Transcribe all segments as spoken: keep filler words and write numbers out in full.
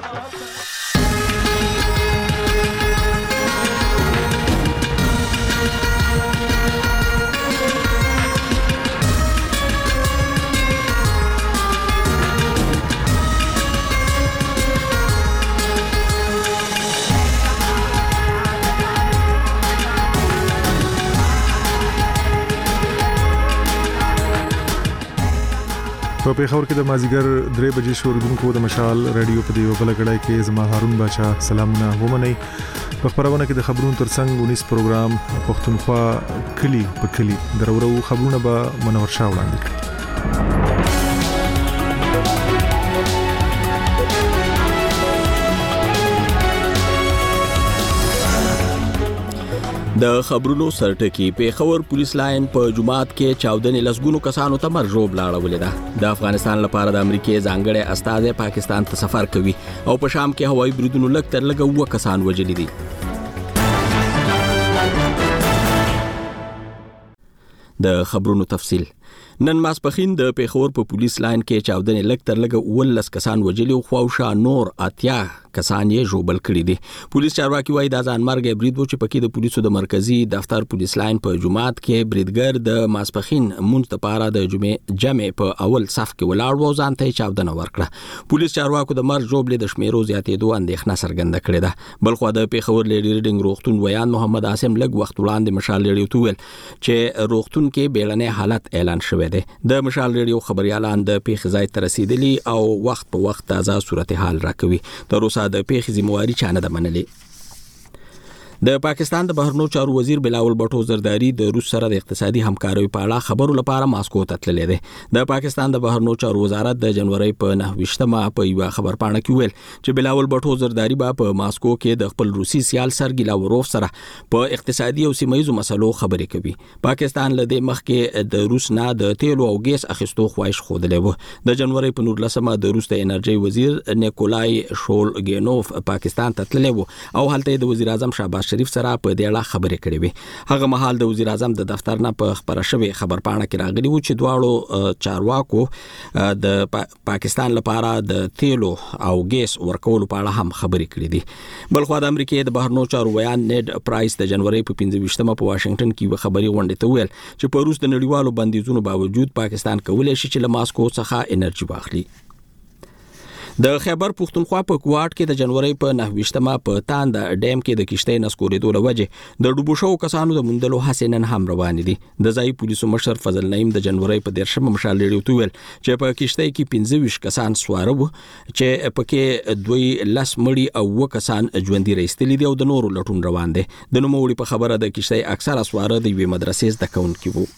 په پیښور کې د مازیګر درې بجې شوردونکو د مشال رادیو په دیو بل غړای کې زما هارون بچا سلامونه ومنئ. په خبرونه کې د خبرونو ترڅنګ ونیس پروګرام پښتونخوا کلی په کلی درورو خبرونه به منور شاه وړاندې کړي. د خبرونو سرټکی پیښور پولیس لاین په جمعات کې چاودنې لسګونو کسانو ته مرجوب لاړولې ده. د افغانستان لپاره د امریکای ځانګړي استازي پاکستان ته سفر کوي او په شام کې هوایي بریدونو لږ تر لږه وو کسان وژلي دي. د خبرونو تفصیل. نن ماسپخین د پیښور په پولیس لاین کې چاودنې لږ تر لږه ولس کسان وژلي او خواوشا نور اتیا کسان یې ژوبل کړي دي. پولیس چارواکي وایي دا ځانمرګي برید و چې پکې د پولیسو د مرکزی دفتر پولیس لاین په جمعات کې بریدګر د ماسپخین مونږ ته پاره د جمعې جمع په اول صف کې ولاړ و ځان ته چاودنه ورکړه. پولیس چارواکو د مرګ ژوبل د شمیرو زیاتېدو اندېښنه څرګنده کړې ده. بلخو د پیښور لیډي ریډینګ روغتون ویان محمد عاصم لږ وخت وړاندې مشال لیډي تویل چې روغتون کې بیړنی حالت اعلان شوی دی. د مشال ریډیو خبريالان د پیښې ځای ته رسیدلی او وخت په وخت تازه صورتحال راکوي. تر اوسه د پیښې ذمہواری چا نه ده منلې. د پاکستان د بهرنیو چارو وزیر بلاول بټو زرداری د روس سره د اقتصادي همکارۍ په اړه خبرو لپاره ماسکو ته تللی دی. د پاکستان د بهرنیو چارو وزارت د جنوري په نهه ویشتمه په یو خبرپاڼه کې ویل چې بلاول بټو زرداری به په ماسکو کې د خپل روسي سیال سرګي لاوروف سره په اقتصادي او سیمایي مسلو خبرې کوي. پاکستان له دې مخکې د روس نه د تیلو او ګیس اخیستو خواهش خوده و. د جنوري په نولسمه د روس د انرژي وزیر نیکولای شولګینوف پاکستان ته تللی و او هلته د وزیر اعظم شهباز شریف سره په دې اړه خبرې کړې وي. هغه مهال د وزیر اعظم د دفتر نه په خبره شوی خبرپاڼه کې راغلی و چې دواړو چارواکو د پا پاکستان لپاره د تیلو او ګیس ورکولو په اړه هم خبرې کړې دي. بلخو د امریکای د بهرنیو چارو ویان نیډ پرایس د جنوري په پنځه ویشتمه په واشنگټن کې خبري غونډه ته ویل چې په روس د نړیوالو بندیزونو باوجود پاکستان کولای شي چې له ماسکو څخه انرژي واخلي. د خیبر پښتونخوا په کوټ کې د جنوري په نهه ویشتمه په تاند ډیم کې د کشتۍ نسکورېدو لوجه د ډوبو شو کسانو د مندلو حسنن هم روان دي. د ځای پولیسو مشر فضل نعیم د جنوري په دیرشمه مشال لري تویل چې په کشتۍ کې پنځه ویشت کسان سوار وو چې پکې دوی لاس مړي او و کسان ژوندۍ راستلي دي او د نورو لټون روان دي. د نوموړي په خبره د کشتۍ اکثره سوار د یوې مدرسې زده کوونکي وو.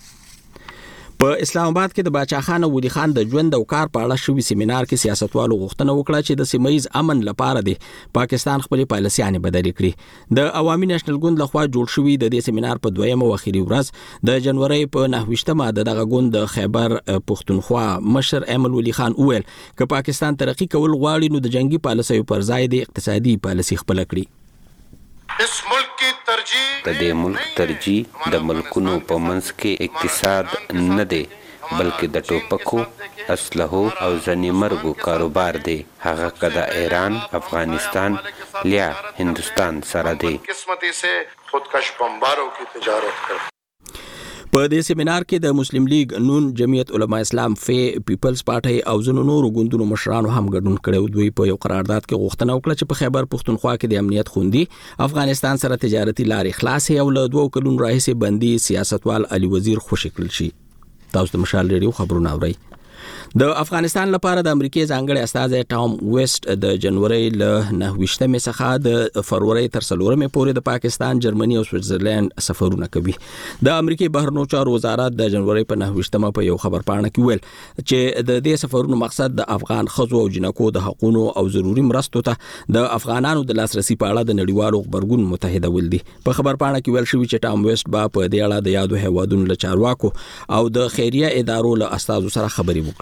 په اسلام آباد کې د باچا خان ولی خان د ژوند او کار په اړه شوی سیمینار کې سیاستوالو غوښتنه وکړه چې د سیمایي امن لپاره دی پاکستان خپل پالیسیانه بدلې کړي. د عوامي نېشنل ګوند لخوا جوړ شوی د دې سیمینار په دویمه او اخیری ورځ د جنوري په نهه ویشتمه دغه ګوند د خیبر پښتونخوا مشر امل ولی خان وویل چې پاکستان ترقی کول غواړي نو د جنگي پالیسیو پر ځای د اقتصادي پالیسي خپل کړي. اس ملک کی ترجیح د دې ملک ترجیح د ملکونو په منځ کې اقتصاد نه دی بلکې د ټوپکو اسلحو او ځنی مرګو کاروبار دی. هغه کده ایران افغانستان لیا هندوستان سره دی. قسمتی سے خودکش بمباروں کی تجارت کرتے. په دې سیمینار کې د مسلم لیگ نون جمعیت علما اسلام فی پیپلز پارټي او ځینو نورو ګوندونو مشرانو هم ګډون کړي. دوی په یو قرارداد کې غوښتنه وکړه چې په خیبر پښتونخوا کې د امنیت خوندي افغانستان سره تجارتي لارې خلاصې او له دوه کلونو راهیسې بندي سیاستوال علي وزیر خوشی کړل شي. تاسو د مشال ریډیو خبرونه اورئ. د افغانستان لپاره د امریکای ځانګړي استازي ټام ویسټ د جنوري له نهه ویشتمه څخه د فروری تر څلورمه پورې د پاکستان، جرمني او سویټزرلند سفرونه کوي. د امریکای بهرنیو چارو وزارت د جنوري په نهه ویشتمه په یو خبرپاڼه کې ویل چې د دې سفرونو مقصد د افغان خزو او جنکو د حقوقو او ضروري مرستو ته د افغانانو د لاسرسي په اړه د نړیوالو خبرګون متحده ول دي. په خبرپاڼه کې ویل شوی چې ټام ویسټ با په دې اړه د یادو هیوادونو له چارواکو او د خیریه ادارو له استازو سره خبرې وکړي.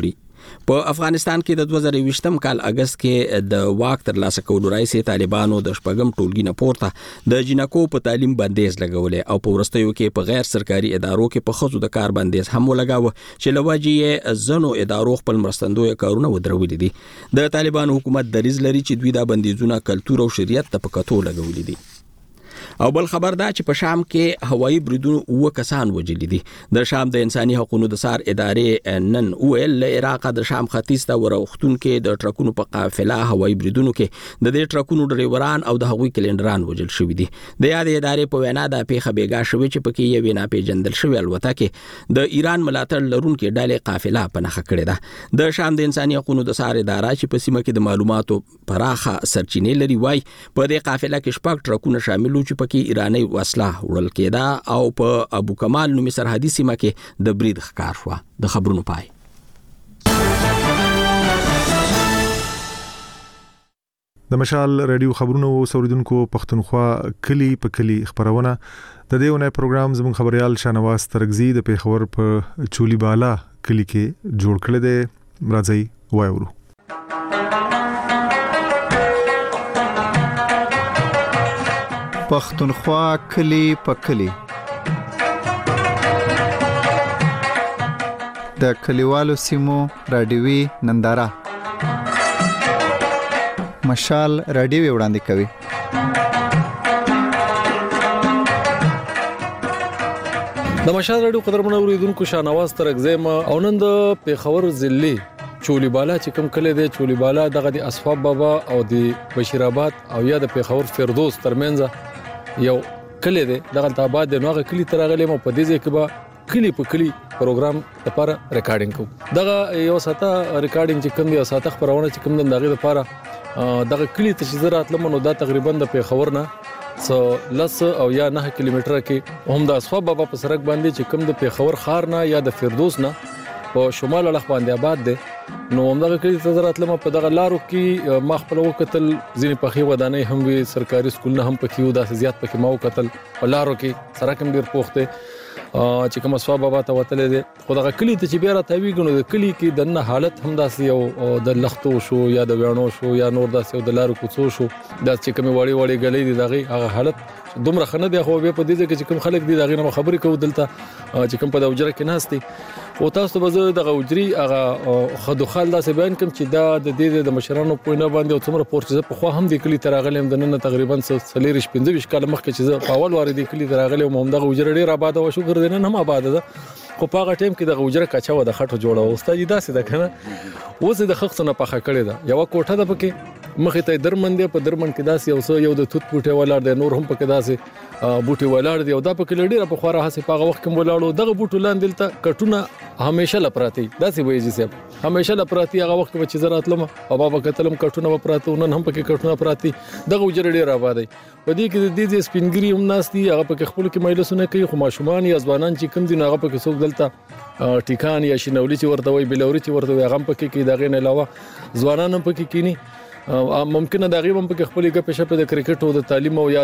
په افغانستان کې د دوه زره یوویشتم کال اگست کې د واک تر لاسه کولو راځي طالبانو د شپږم ټولګي نه پورته د جنکو په تعلیم بندیز لګولې او په ورستیو کې په غیر سرکاري ادارو کې په خصوصي د کار بندیز هم ولګاوه چې لواجی زنو ادارو خپل مرستندوی کارونه ودرولې دي د طالبانو حکومت دریځ لري چې دوی دا بندیزونه کلتور او شریعت ته په کتو لګولې دي. او بل خبر دا چې په شام کې هوایي بریدونو اوه کسان وژلي دي. د شام د انساني حقوقو د سار ادارې نن ویل له عراق د شام ختیځ ته وروختون کې د ټرکونو په قافله هوایي بریدونو کې د دې ټرکونو ډرایوران او د هغوی کلندران وژل شوي دي. د یاد ادارې په وینا د پیښه بیګا شوې چې پکې یو ناپېژندل شوی الوتکه د ایران ملاتړ لرونکو ډلې قافله په نښه کړې ده. د شام د انساني حقوقو د سار اداره چې په سیمه کې د معلوماتو پراخه سرچینې لري وای په دې قافله کې شپږ ټرکونه شامل وو چې کې ایرانی وسله وړل کېده او په ابو کمال نومي سرحدي سیمه کې د برید ښکار شو. د خبرونو پای. د مشال رادیو خبرونو اوریدونکو پښتونخوا کلی په کلی خبرونه د دیونه پروګرام زموږ خبريال شانواز ترغزي د پیښور په چولی بالا کلی کې جوړ کړل دی. راځي وایورو. پښتونخوا کلی په کلی د کلیوالو سیمو رادیوي ننداره مشال رادیو وړاندې کوي. د مشال رادیو قدرمنو اوریدونکو شانواز ترغزي ما او نن د پیښور ضلع چولی بالا چې کوم کلی دی چولی بالا دغه د اصحاب بابا او د بشیر آباد او یا د پیښور فردوس ترمنځ یو کلی دی دغه آباد د نوغه کلی ترغلې مو په دې ځکه به کلی په کلی پروګرام لپاره ریکارډینګ کوو. دغه یو ساته ریکارډینګ چې کوم دی او ساته خبرونه چې کوم دغه لپاره دغه کلی ته چې زراعت لمنو دا تقریبا د پیښور نه سو لس او یا نه کیلومتره کې هم د اصحاب بابا په سرک باندې چې کوم د پیښور خار نه یا د فردوس نه په شمال اړخ باندې آباد دی. نو همدغه کلی ته زراعت لمه په دغه لارو کې ما خپل وکتل ځینې پخې ودانۍ هم وي سرکاري سکولونه هم پکې وو داسې زیات پکې ما وکتل په لارو کې سرک هم ډیر پوخته چې کوم اصحاب بابا ته وتلې دي. خو دغه کلی ته چې بیا راټوي غنو د کلی کې د نه حالت هم داسې یو د لختو شو یا د ویانو شو یا نور داسې د لارو کوڅو شو دا چې کوم وړي وړي غلې دي دغه هغه حالت دومره خنه دی. خو به په دې کې چې کوم خلک دي دغه نه خبرې کوي دلته چې کوم په د وجره کې ناشتي او تاسو به زه دغه وجري هغه خدوخال داسې بیان کوم چې دا د دې د مشرانو په نه باندې او څومره پورچزه په خو هم د کلی تراغلم د نن تقریبا سلیریش پنځه کال مخکې چې په اول واره د کلی تراغلم هم دغه وجره ډیر آباد او شو ګرځنه هم آباد ده. خو په هغه ټیم کې د وجره کچا و د خټو جوړه او استاد داسې ده کنه اوس د خښتونه په خکړې ده یو کوټه ده پکې مخې ته درمند په درمند کې داسې یو یو د توت بوټي ولر د نور هم پکې داسې بوټي ولر دی او دا پکې لډیره په خوره هسه په هغه وخت کې ولاړو دغه بوټو لاندې ته کټونه همیشه لپراتی داسې وایي چې همیشه لپراتی هغه وخت کې چې زراعت لمه او بابا کتلم کټونه وپراته نن هم پکې کټونه پراتی دغه وجره ډیر آباد دی. په دې کې د دې سپینګری هم ناشتي هغه پکې خپل کې مایلسونه کوي خو ماشومان یا ځوانان چې کوم دي هغه پکې څوک دلته ټیکان یا شینولي چې ورته وي بلوري چې ورته وي هغه پکې کې دغه نه علاوه ځوانان هم پکې کینی ممکنه دا غیب هم پکې خپل کې پېښه په د کرکټ او د تعلیم او یا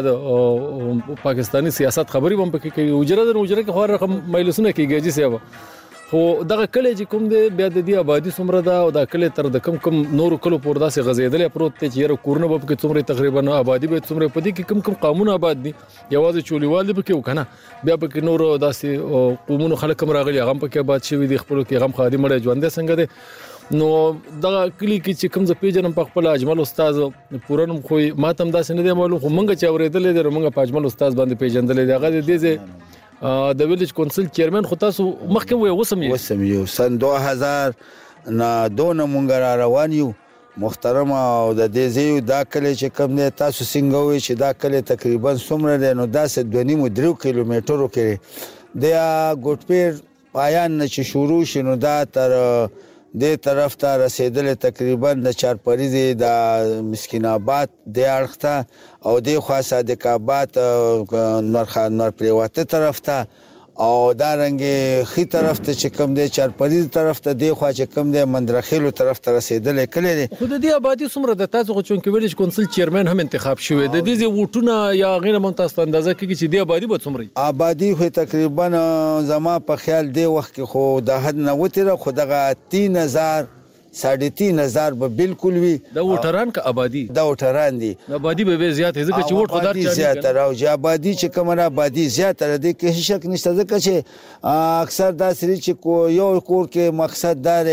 د پاکستانی سیاست خبري هم پکې کوي وجره د وجره کې خو رقم مایلسونه کېږي چې سبا خو دغه کله چې کوم دی بیا د دې آبادی څومره ده او دا کله تر د کم کم نور کلو پور داسې غزیدل پروت ته چې یره کورونه به کې څومره تقریبا آبادی به څومره پدې کې کم کم قانون آباد دي یوازې چولیوال دی پکې وکنه بیا پکې نور داسې قومونو خلک هم راغلي هغه پکې آباد شوی دي خپل کې غم خادي مړ ژوند څنګه دي. نو دغه کلی کې چې کوم ز پیجنم په خپل اجمل استاد پورن خو ماتم داسې نه دی معلوم خو مونږ چې اورېدل دي مونږ په اجمل استاد باندې پیجندل دي هغه دې د ویلیج کونسل چیرمن خو تاسو مخکې وې وسم یو وسم یو سن دوه هزار نه دون مونږ را روان یو محترم او د دې زیو دا کلی چې کوم نه تاسو څنګه وې چې دا کلی تقریبا څومره دی نو دا څه دوه نیم درو کیلومترو کې دی ګوټپیر پایان چې شروع شنو دا تر دې طرف ته رسیدل تقریبا د چارپریزي د مسکین آباد د اړخته او د خاصه د کابات نورخان نور پریواته طرف ته او دا رنګ خي طرف ته چې کوم د چارپریزي طرف ته د خوا چې کوم د مندرخیلو طرف ته رسیدل کړي خو د دې آبادی څومره د تاسو خو چونکې ویلیج کونسل چیرمن هم انتخاب شوی د دې ووټونه یا غیر منتخب اندازه کوي چې د آبادی به څومره آبادی خو تقریبا زما په خیال دی وخت کې خو د حد نه وتره خو دغه تین هزار ساڑھے تین هزار به بالکل وي د وټران کا آبادی د وټران دي آبادی به زیات ځکه چې وټ خدای چا زیات راوځي آبادی چې کومه آبادی زیات را دي کې شک نشته ځکه چې اکثر دا سری چې کو یو کور کې مقصد دار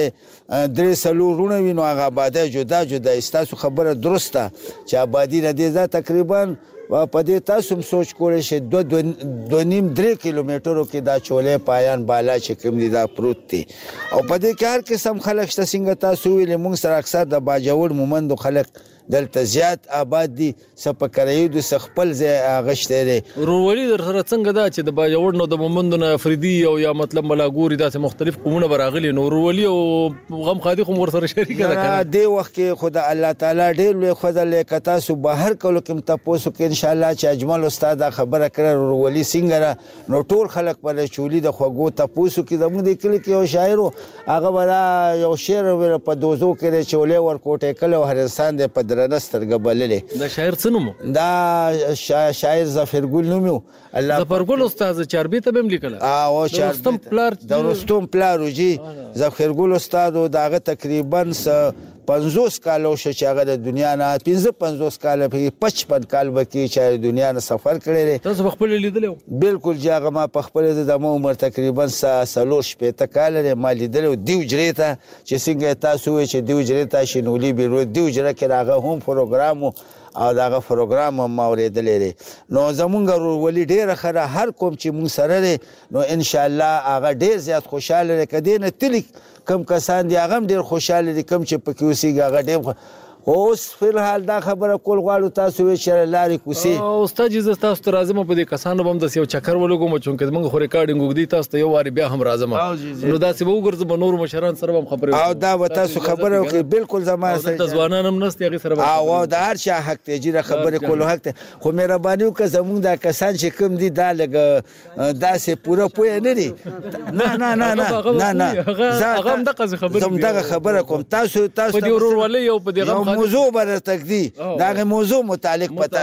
درې سلو رونه وینو هغه آبادی جدا جدا استاسو خبره درسته چې آبادی را دي ځا تقریبا په دې تاسو هم سوچ کولای شئ دو دو نیم درې کیلومترو کې دا چولې پایان بالا چې کوم دي دا پروت دي او په دې کې هر قسم خلک شته څنګه تاسو ویلې موږ سره اکثر د باجوړ مومندو خلک دلته زیات آباد دي سپکرایو د خپل ځای غشته دي ورولي در سره څنګه دا چې د باجوړ نو د مومندو نه افریدي او یا مطلب ملاګوري داسې مختلف قومونه براغلي نو ورولي او غم خادي خو ور سره شریک ده کنه د وخت کې خدای الله تعالی ډېر لوی خدای لیک تاسو بهر کولو کوم تاسو کې ان شاء الله چې اجمل استاد خبره کړه ورولي څنګه نو ټول خلک پر چولي د خوګو تاسو کې زموږ د کلی کې یو شاعر هغه ولا یو شعر په دوزو کې چولې ورکوټه کله هرستان د په درنسترګه بللې دا شاعر څه نوم دا شاعر ظفرګل نوم الله ظفرګل استاد چاربي ته هم لیکل او رستم پلار د رستم پلار جی ظفرګل استاد داغه تقریبا پنځوس کالو شو چې هغه د دنیا نه پنځه پنځوس کال په پچپن کال وکي چې دنیا نه سفر کړی تاسو خپل لیدلو بالکل جاغه ما په خپل د عمر تقریبا سلور شپې کال لري ما لیدلو دیو جریته چې څنګه تاسو چې دیو جریته شنولي بیرو دیو جره کې هغه هم پروګرام او داغه پروګرام ما اوریدلې نو زمونږ ولې ډیره خره هر کوم چې مون سره نو ان شاء الله هغه ډیر زیات خوشاله کدی تلیک کم کسان دي هغه ډیر خوشاله دي کم چې پکې اوسېږي هغه ډیر اوس فلحال دا خبره کول غواړو تاسو چې لارې کوسي او استاد جز تاسو ته راځم په دې کسانو بم د یو چکر ولګو مچون کې موږ خو ریکارډینګ وګدي تاسو ته یو واری بیا هم راځم نو دا سی وګرځم نور مشران سره هم خبره او دا تاسو خبره وکړي بالکل زماره سره ځوانان هم نست هغه سره او دا هر چا حق ته جره خبره کول حق ته خو مهرباني وکړه زموږ دا کسان چې کوم دي دا لګ داسې پوره پوهه نه دي نه نه نه نه نه هغه هم دغه خبره زم دغه خبره کوم تاسو تاسو په دې ورولې یو په دې غم موضوع بر تقدی دا موضوع متعلق پتا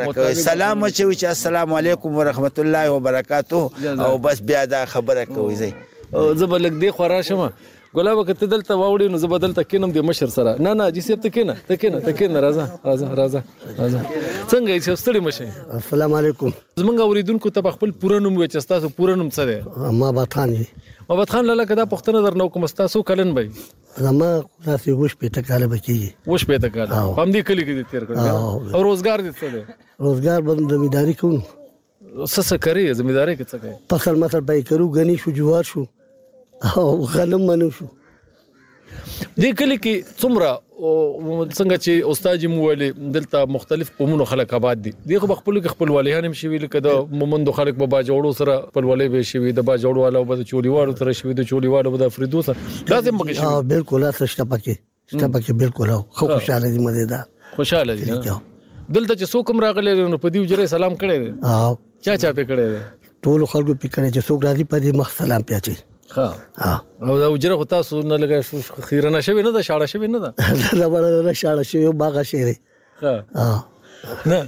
سلام چې السلام علیکم ورحمت الله وبرکاته او بس بیا دا خبره کوي زه زبلک دی خورا شمه ګلاب کته دلته واوړي نو زبدلته کینم د مشر سره نه نه جی سیب ته کینه ته کینه ته کینه راځه راځه راځه راځه څنګه یې ستړي مشه السلام علیکم زمونږ اوریدونکو ته خپل پوره نوم وچ تاسو پوره نوم څه دی ما باتان محمد خان لاله کدا پښتنه در نو کوم تاسو کلن بای زما تاسو وش په تکاله بکیږي وش په تکاله هم دې کلی کې تیر کړو او روزګار دې څه دی روزګار بند زمینداری کوم څه څه کوي زمینداری کې څه کوي فصل مثلا پای کرو غنی شو جوار شو او غنم منو شو دې کلی کې څومره څنګه چې استاد مو ولې دلته مختلف قومونو خلک آباد دي دغه خپل کې خپل ولیان هم شوي لکه د مومندو خلک په باجوړو سره خپل ولې به شوي د باجوړو والو په چولیوالو سره شوي د چولیوالو په افریدو سره لازم مګ شوي ها بالکل تاسو شته پکې شته پکې بالکل خو خوشاله دي مزیدار خوشاله دي دلته چې څوک راغلي نو په دې وجره سلام کړي ها چا چا په کړي ټول خلکو په کړي چې څوک راځي په دې مخ سلام پیاچي ها ها او دا وجره خو تاسو نه لګا خیرنه شوی نه دا شاړه شوی نه دا دا بل شاړه شوی باغ شيري ها ها نه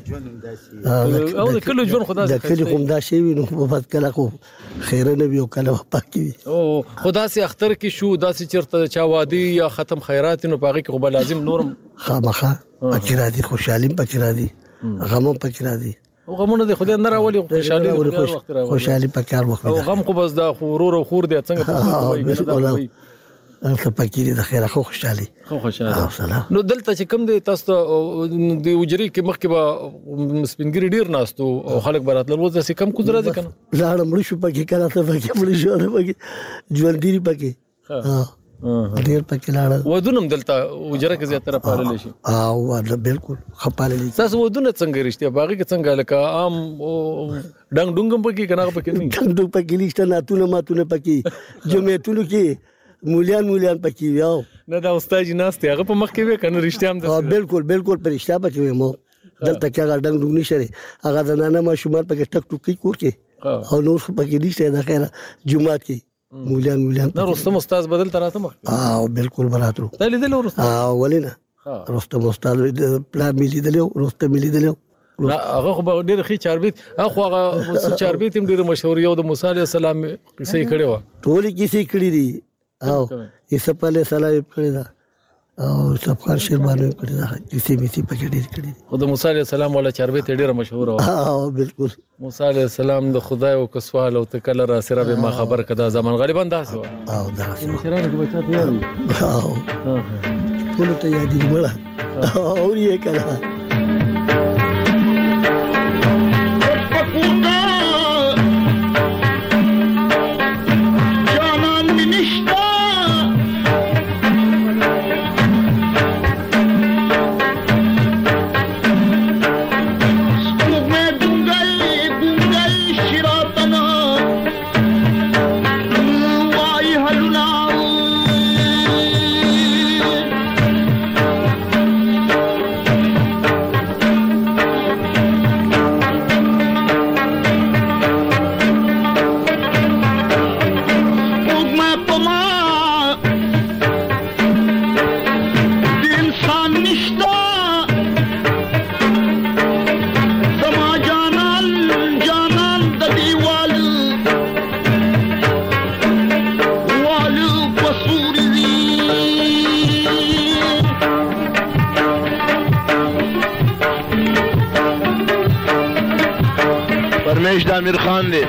او د کلو ژوند خدا د کلی کوم دا شی نو په فت کله خو خیرنه ویو کله پاکي او خدا سي اختر کې شو دا سي چرته چا وادي یا ختم خیرات نو پاغي کې خو لازم نورم خامخه پکې را دي خوشحالي پکې را دي غم پکې را دي او غمونه د خدای نه راولي خوشحالي خوشحالي په کار وخت او غم خو بس دا خورور او خور دي څنګه په الته پکې د خیره خو خوشحالي خو خوشاله نو دلته چې کوم د تاسو د وجري کې مخکې به سپینګری ډیر ناستو او خلک براتل وځي چې کم کوزره دي کنه لاړ مړ شو پکې کله ته پکې مړ شو پکې ژوند دی پکې ها ډیر پکې لاړ ودونم دلته وجره کې زیاتره پالل شي او بالکل خپالل شي تاسو ودونه څنګه رښتیا باغی کې څنګه لکه عام ډنګ ډنګم پکې کنه پکې نه ډنګ ډنګ پکې لیشته ناتونه ماتونه پکې جمعتونو کې مولیان مولیان پکې یاو نه دا استاد جناس ته هغه په مخ کې وې کنه رښتیا هم ده بالکل بالکل پرشتہ پکې مو دلته کې هغه ډنګ ډنګ نشره هغه د نانه ما شمار پکې ټک ټک کور کې او نور پکې نشته دا خیره جمعات کې مولیان مولیان نه رستم استاد بدل تراته مخ اه بالکل براترو ته لیدل رستم اه ولینا رستم استاد پلان ملي دلو رستم ملي دلو هغه خو ډېر ښه چاربیت هغه هغه چاربیت هم ډېر مشهور یو د موسی عليه السلام کیسې کړي و ټول کیسې کړي دي او عیسی علیه السلام کړي دا او سبقان شیربانو کړی دا کیسې میسي پکې ډېر کړی خو د موسی علیه السلام ولا چاربې ته ډیره مشهور و. ها بالکل. موسی علیه السلام د خدای او کسوال او تکل را سره به ما خبر کدا زمان غالبا داسې و. او داسې مشرانو کې بچا ته یاري. او ټول ته یادې مړه او یې کړه. परमेश आमिर खान दे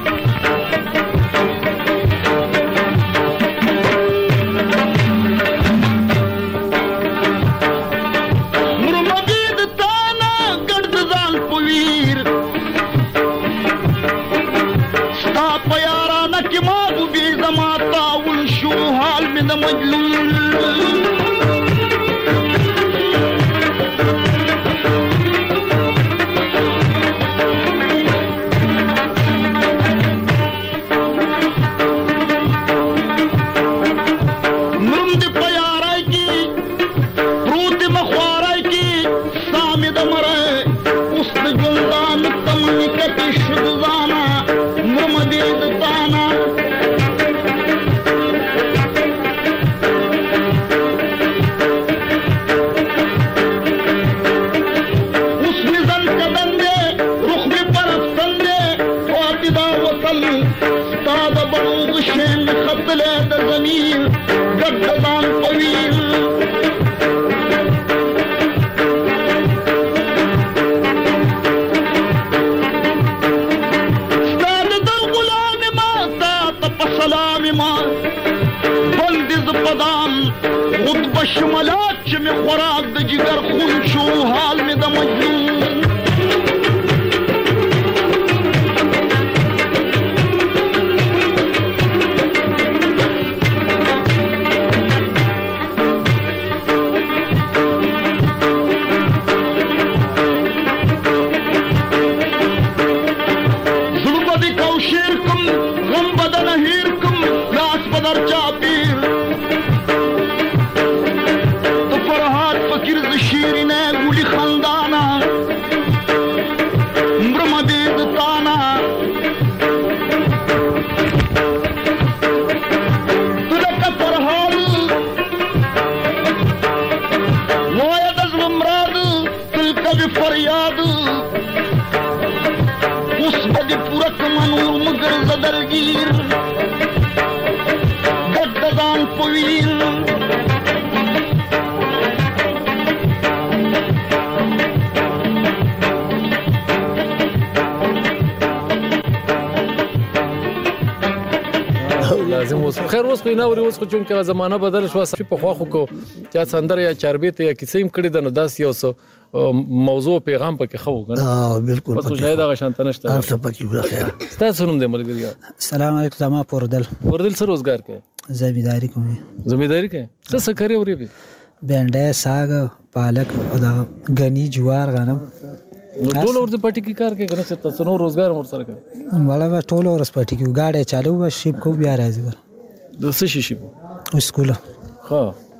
خیر اوس په ناوري اوس خو چون کې زمانہ بدل شو صفي په خواخو کو یا سندر یا چاربې ته یا کیسې هم کړی د نو داس یو موضوع پیغام پکې خو کنه. اه بالکل پس شاید هغه شانت نشته. تاسو پکې وخیر تاسو نوم دې ملګری. السلام علیکم زما پوردل. پوردل سره روزګار کوي؟ زمینداری کوم. زمینداری کوي؟ څه څه کوي ورې به؟ بنډه ساګ پالک او دا غنی جوار غنم. ټول ورته پټی کې کار کوي کنه چې تاسو نو روزګار ور سره کوي. مړه ټول ورس پټی کې گاډي چالو و شیپ کو بیا راځي. د څه شي شي سکول. ها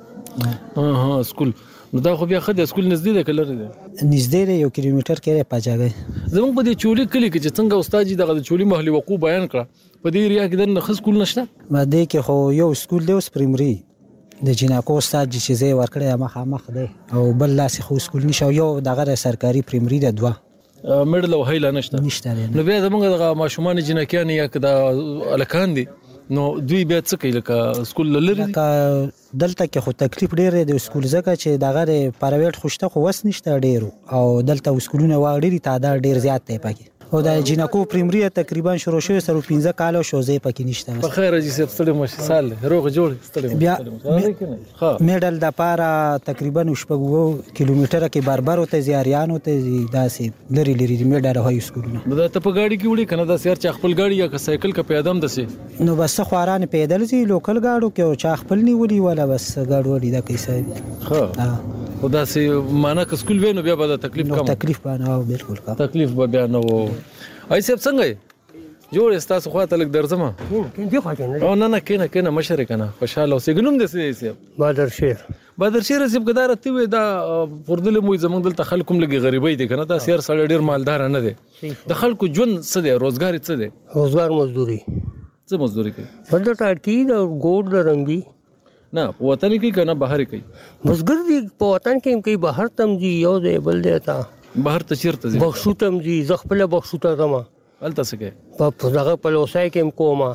ها ها سکول. نو دا خو بیا خدای سکول نږدې ده کلر ده. نږدې ده یو کیلومتر کې پاجاګي. زموږ په دې چولي کلی کې چې څنګه استاد جی دغه چولي محلي وقوع بیان کړه په دې ایریا کې د نخ سکول نشته. ما دې کې خو یو سکول دی اوس پرایمري د جناکو استاد جی چې زه ورکړې مخه مخ دی او بل لاس خو سکول نشو یو دغه سرکاري پرایمري ده دوه. مډل او هیله نشته. نشته. نو بیا زموږ د ماشومان جنکیان یا کدا الکان دي نو دوی بیا څه کوي لکه سکول لری لکه دلته کې خو تکلیف ډیر دی د سکول زکه چې دغه پرایویټ خوشته خو وس نشته ډیر او دلته سکولونه واړي تعداد ډیر زیات دی پکې او د جنکو پریمری تقریبا شروع شوی سره پنځه کال شو زی پکې نشته. په خیر جی سپ ستړي مشه سال روغ جوړ ستړي بیا میډل د پاره تقریبا شپږ کیلومتره کې بربر او ته زیاریانو ته داسې لری لری میډل هاي سکولونه. دا ته په گاډي کې وړي کنه دا سیر چا خپل گاډي یا که سایکل کا پیادم دسي نو بس خواران پیدل زی لوکل گاډو کې او چا خپل نیولي ولا بس گاډ وړي دا کیسه ها خدا سي معنا ک سکول وینو بیا به تکلیف کم تکلیف باندې او بالکل کم تکلیف به بیا نه وو. ایسه څنګه جوړ استاسو خواته لګ درځم کیندې خواته او نه نه کینه کینه مشر کنه خوشاله اوسې ګنوم دې سي بادر شیر بادر شیر سیب ګدار ته وې دا پردل مو زمنګ دلته خلکو لګي غریبۍ دي کنه دا سیر سړی ډیر مالدار نه دي د خلکو ژوند څه دی روزګار څه دی روزګار مزدوري څه مزدوري کوي بل ټاټ کی دا ګوډ د رنګي نه په وطن کې کنه بهر کوي مزګر دي په وطن کې کوي بهر تم دي یو دی بل دی تا بهر ته چیرته ځي بخښو تم دي زغپل بخښو ته زما الته څه کوي په دغه په لوسای کې کوما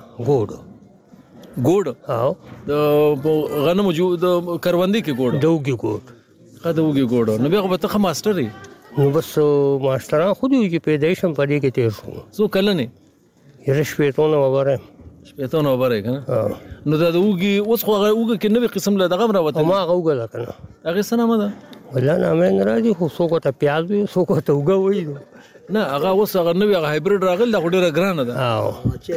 ګوډ ګوډ ها د غنمو جو د کروندې کې ګوډ دوګي ګوډ خدوګي ګوډ نو بیا به ته ماستر یې نو بس ماستران خو دې چې پیدایشم پدې کې تیر شو سو کله نه یې شپېتونه وبره شپېتونه وبره کنه نو دا دوګي اوس خو هغه اوګه کې نوې قسم له دغه راوته ما هغه وګلا کنه هغه سنامه ده ولا نه مې راځي خو څوک ته پیاز وي څوک ته وګه وي نه هغه اوس هغه نوې هغه هایبرید راغلی دا ډیره ګرانه ده او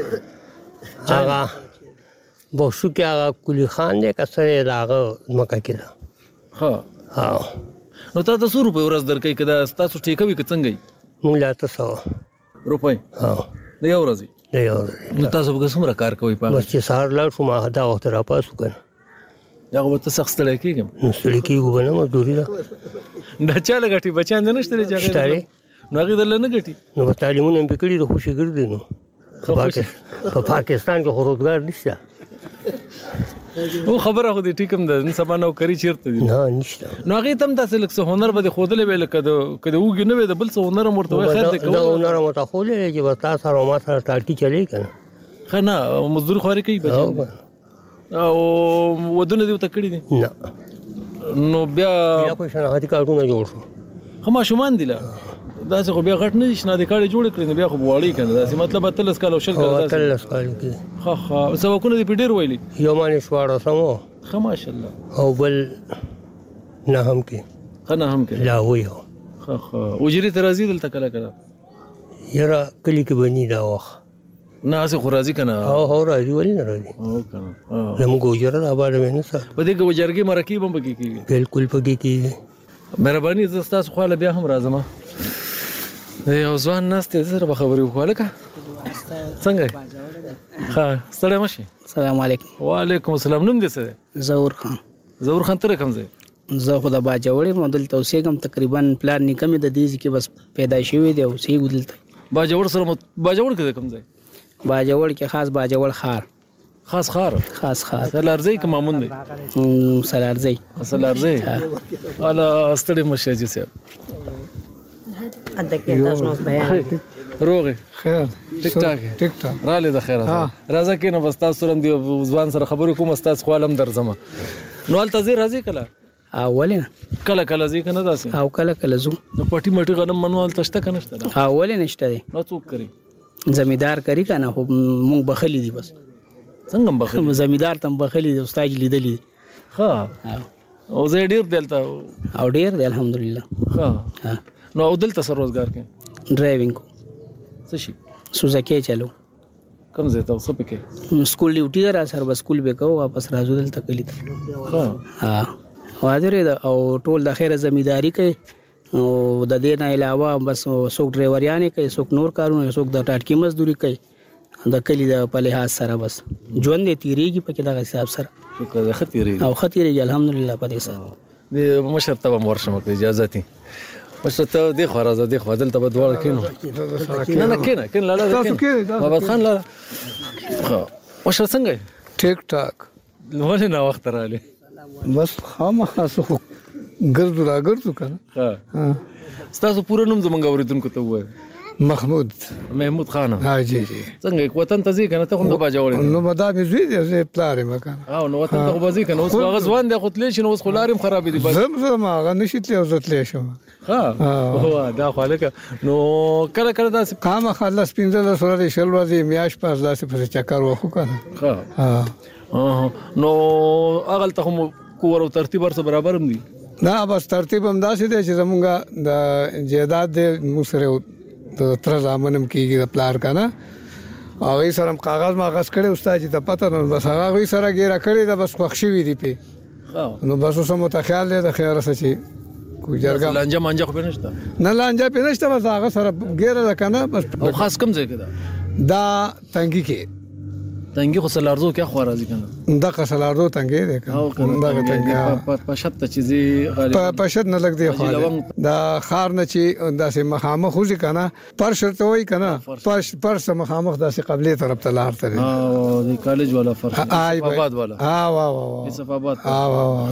هغه بوشو کې هغه کلی خان دې کسره راغه مکه کې ها ها نو تاسو څو روپے ورځ درکې کدا تاسو ټیکه وي څنګه مونږ لا تاسو روپے ها د یو ورځې د یو ورځې نو تاسو به څومره کار کوئ په بس چې سهار لا شو ما دا وخت را پاسو کنه یا به تاسو ستړی کېږم نو ستړی کېږو به نه مزدوري ده دا چا لګټي بچیان نه نشته چې نو هغه دل نه ګټي نو په تعلیمونه په کړي د خوشي ګرځي نو په پاکستان کې روزګار نشته او خبره خو دې ټیکم ده نن سبا نو کری چیرته دي نه نشته نو هغه تم تاسو لکه هنر به خودلې ویل کده کده وګ نه وي د بل څه هنر مرته خیر دې کوم دا هنر مته خولې چې وتا سره ما سره ټاټي چلی کنه خنه مزدور خوري کوي بچ او ودونه دې وتکړي دي نه نو بیا بیا کوم شناختی کارتونه جوړ شو خما شومان دي لا دا څه خو بیا غټ نه شنه د کاړي جوړ کړی بیا خو بواړی کنه دا مطلب اتلس کال او شل کال دا اتلس کال کې خا خا سبقونه دې پډیر ویلي یو مانې شواړه سمو خا ماشاءالله او بل نه هم کې خنه هم کې لا ویو خا خا وجری ترازی دلته کله کله یرا کلی کې بنی دا وخ نه اسه خو راضی کنه او هو راضی ولې نه راضی او کنه زمو ګوجره دا باندې نه سره په دې کې وجرګي مرکب هم بګی کیږي بالکل بګی کیږي مهرباني زستا خو له بیا هم راځم یو ځوان نسته سره به خبرې وکړه لکه څنګه ها سلام شي السلام علیکم وعلیکم السلام نوم دې څه زور خان زور خان تر کوم ځای زه خو د باجوړې مودل توسيګم تقریبا پلان نکمه د دې کې بس پیدا شوی دی او سی ګدلته باجوړ سره باجوړ کې کوم ځای باجوړ کې خاص باجوړ خار خاص خار خاص خار سلارځي کوم مامون دی سلارځي سلارځي الا استړي مشه چې سه انت کې تاسو نو بیان روغه خیر ټیک ټاک ټیک ټاک را لې د خیره راځه کې نو بس تاسو سره دی ځوان سره خبرې کوم تاسو خپلم درځم نو ال تزي راځي کله اولنه کله کله ځي کنه داسې او کله کله زو نو پټي مټي غنم منوال تشته کنه شته اولنه نشته نو څوک کوي زمیدار کوي کنه خو مونږ بخلی دي بس څنګه بخلی زمیدار تم بخلی دي استاد لیدلې ها او زه ډیر دلته او ډیر دی الحمدلله ها نو او دلته سر روزګار کې ډرایوینګ کو څه شي سوزکه چلو کم زه ته څه پکې سکول ډیوټي را سر بس سکول به کو واپس راځو دلته کلی ها ها واذره او ټول د خیره زمیداری کوي او د دې نه علاوه بس څوک ډرایوریانه کوي څوک نور کارونه څوک د ټاټکی مزدوري کوي د کلی د په لحاظ سره بس ژوند دې تیریږي په کې د حساب سره شکر خطیریږي او خطیریږي الحمدلله په دې سره د مشرتابه مرشم کوي اجازه تي مشرته دې خو راځه دې خو دلته بدوړ کینو نه نه کینه کین لاله تاسو کې بابا خان لاله خو مشر څنګه ټیک ټاک ولې نه وخت رااله بس خامخا سو ګرځو را ګرځو کنه ها تاسو پوره نوم زمونږ اوریدونکو ته وایي محمود محمود خان ها جی جی څنګه وطن ته ځي کنه ته هم باجوړې نو مدا به زوی دې زه پلار مکان او نو وطن ته بځي کنه اوس هغه ځوان دی خو تلې شنو اوس خلارم خراب دي بس زم زم هغه نشیتلې او زتلې شو ها هو دا خالک نو کله کله دا قام خلص پینځه سره شل ورځې میاش پاس داسې په چکر وخو کنه ها نو اغل ته هم کور او ترتیب ورته برابر هم دي دا بس ترتیب هم داسې دی چې زمونږه د جیداد د موسره د تر زامنم کېږي د پلار کنه او یې سره کاغذ ماغذ کړي استاد چې ته پته نه بس هغه یې سره ګیره کړي دا بس خوښ شي وي دی په نو بس اوس مو ته خیال دی د خیر سره چې کو جرګه لانجه مانجه خو نشته نه لانجه په نشته بس هغه سره ګیره کنه بس او خاص کم ځای کې دا دا تنګي کې تنګي خو سلارزو کې خو راځي کنه دا سلارزو تنګي دی کنه دا تنګي په شت چې زی غالب په شت نه لګ دی خو دا خار نه چې داسې مخامخ خوځي کنه پر شرط وای کنه پر پر سم مخامخ داسې قبلي طرف ته لار تر او د کالج والا فرق صفاباد والا ها وا وا صفاباد ها وا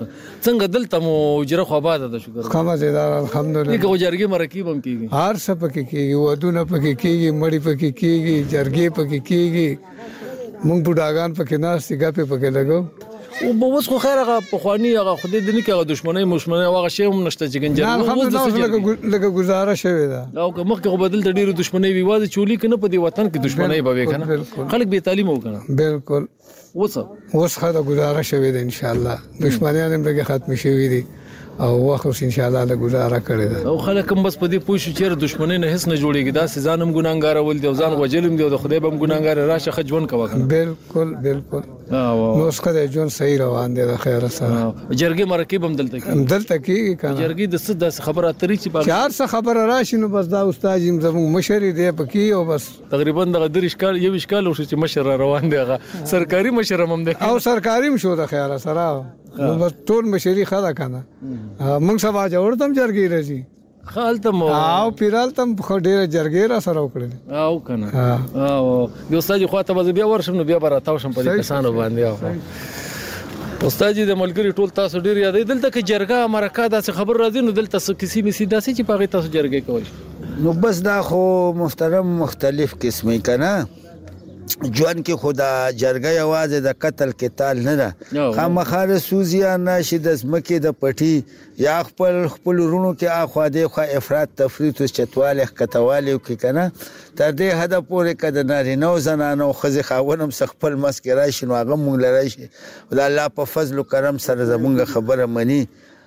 څنګه دلته مو اجره خو آباد ده شکر خمه زیدار الحمدلله دغه جرګي مرکب هم کیږي هر څه پکې کیږي ودونه پکې کیږي مړی پکې کیږي جرګي پکې کیږي مونږ بډاګان پکې ناس تیګه په پکې لګو او بوس خو خیر هغه په خواني هغه خدای دې نه کې هغه دښمنۍ مشمنۍ هغه شی هم نشته چې ګنجر الحمدلله لکه گزاره شوی دا او که مخکې خو بدل ته ډیره دښمنۍ وي واده چولی کنه په دې وطن کې دښمنۍ به وي کنه خلک به تعلیم وکنه بالکل اوس اوس خاطر گزاره شوی دی ان شاء الله دښمنۍ هم به ختم شي دي او واخر ان شاء الله له گزاره کړی دا او خلک هم بس په دې پوښ چې دښمنۍ نه هیڅ نه جوړیږي دا ځانم ګناګار ول دی ځان وجلم دی د خدای بم ګناګار راشه خجون کوه بالکل بالکل نو څنګه د جون صحیح روان دی د خیر سره جرګي مرکب هم دلته کې دلته کې کنه جرګي د څه د خبره اترې چې چار څه خبره راشي نو بس دا استاد زموږ مشر دی پکې او بس تقریبا د درې اشکال یو اشکال وشو چې مشر روان دی هغه سرکاري مشر هم دی او سرکاري مشو د خیر سره نو بس ټول مشري خدا کنه موږ سبا جوړتم جرګي راځي خالتم او پیرالتم خو ډیره جرګي را سره وکړل او کنه او د استاد خو ته بیا ورشم نو بیا براتاو شم په دې کسانو باندې استاد د ملګری ټول تاسو ډیر یادې دلته کې جرګه مرکه داسې خبر راځي نو دلته څه کسی مسی داسې چې پاغه تاسو جرګه کوي نو بس دا خو محترم مختلف قسمه کنه جوان کې خدا جرګه یوازې د قتل قتال نه ده خامخاله سوزیا نشي د زمکه د پټي یا خپل خپل رونو کې اخوا دی خو افراط تفریط او چتواله کتواله کې کنه تر دې هدا پورې کده نارینه او زنانه او خزي خاونم خپل مسکرای شنو هغه مونږ لري شي د الله په فضل او کرم سره زمونږ خبره مني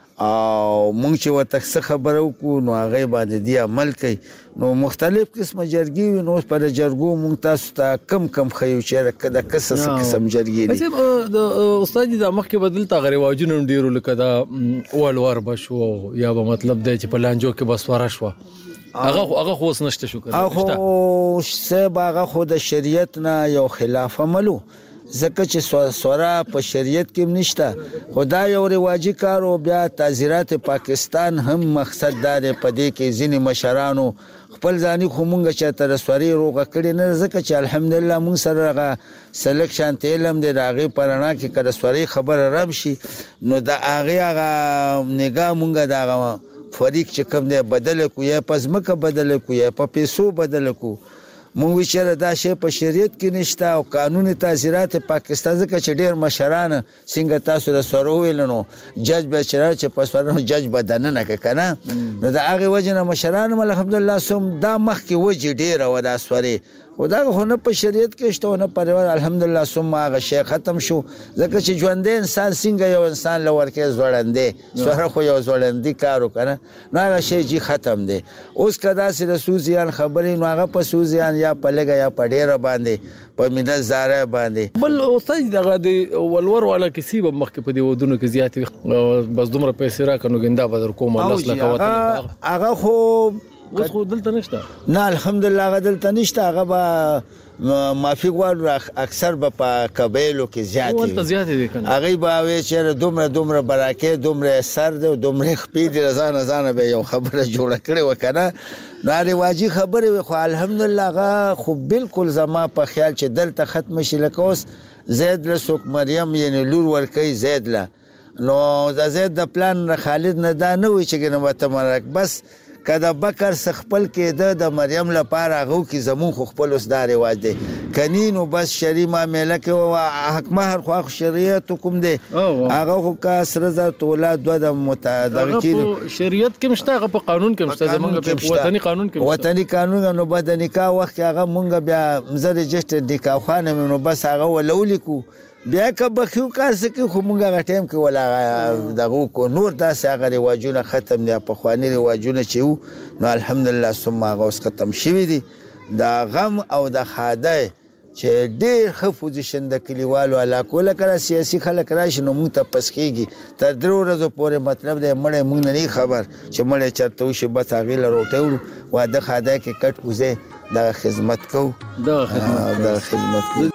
او مونږ چې وته خبرو کو نو هغه باندې دی عمل کوي نو مختلف قسمه جرګي نو پر جرګو مونږ تاسو ته کم کم خیو چې کده قصص قسم جرګي دي د استاد د مخکې بدل تا غری واجن ډیرو لکه دا اول ور بشو یا به مطلب دی چې په لانجو کې بس ورا شو هغه هغه خو نشته شو کړه هغه څه هغه خو د شریعت نه یو خلاف عملو زکه چې سورا په شریعت کې نشته خدا یو رواجی کار او بیا تعزیرات پاکستان هم مقصد دار په دې کې ځینې مشرانو خپل ځاني خمونګه چې تر سوري روغه کړي نه زکه چې الحمدلله مون سره غا سلیکشن تلم دې راغي پرانا کې کړه سوري خبر رب شي نو دا هغه هغه نگاه مونږه دا فریق چې کوم دې بدل کو یا پزمکه بدل کو یا په پیسو بدل کو مونږ وچره دا شی په شریعت کې نشته او قانوني تاثیرات پاکستان ځکه چې ډېر مشران څنګه تاسو د سره ویلنو جج به چې په سره جج بدن نه کنه نو دا هغه وجنه مشران الحمدلله سم دا مخ کې وجه ډېر و دا سوري خدا خو نه په شریعت کې شته نه پرور الحمدلله سم هغه شی ختم شو ځکه چې ژوند انسان څنګه یو انسان لور کې زوړندې سره خو یو زوړندې کارو کنه نو هغه شی جی ختم دی اوس کدا سره سوزیان خبرې نو هغه په سوزیان یا پلګه یا پډېره باندې په مینه زاره باندې بل استاد دغه د ولور والا کسی به مخکې په دې ودونو کې زیات بس دومره پیسې راکنو ګندا بدر کوم الله سره کوته هغه خو اوس خو دلته نشته نه الحمدلله هغه دلته نشته هغه به مافي غوړ اکثر به په قبایلو کې زیات دي ورته زیات دي کنه هغه به وی چې دومره دومره براکه دومره سر دی دومره خپې دي رضان ځان به یو خبره جوړه کړي وکنه ناري واجی خبره خو الحمدلله هغه خو بالکل زما په خیال چې دلته ختم شي لکوس زید له سوک مریم یعنی لور ورکی زید له نو د زید د پلان خالد نه دا نه وي چې ګنه وته مرک بس کله بکر خپل کې د مریم لپاره غو کې زمون خو خپل اوس دا رواج دی کنینو بس شری معاملې کې او حق مہر خو شریعت کوم دی هغه خو کا سره ز تولاد دوه د متدغکین شریعت کې مشته په قانون کې مشته زمونږ په وطني قانون کې وطني قانون نو بد نکاح وخت هغه مونږ بیا مزر جشت نکاح خانه نو بس هغه ولول کو بیا که بخیو کار سکی خو مونږ هغه ټایم کې ولا دغه کو نور داسې هغه رواجونه ختم دي په خواني رواجونه چې نو الحمدلله ثم هغه اوس ختم شوي دي دا غم او د خاده چې ډېر ښه پوزیشن د کلیوالو علاقو لکه سیاسي خلک راشي نو موږ ته پس کېږي تر درې ورځو پورې مطلب دی مړی موږ نه خبر چې مړی چېرته وشي بس هغې له روټۍ وړو واده خاده کې کټ کوزی دغه خدمت کوو دغه خدمت کوو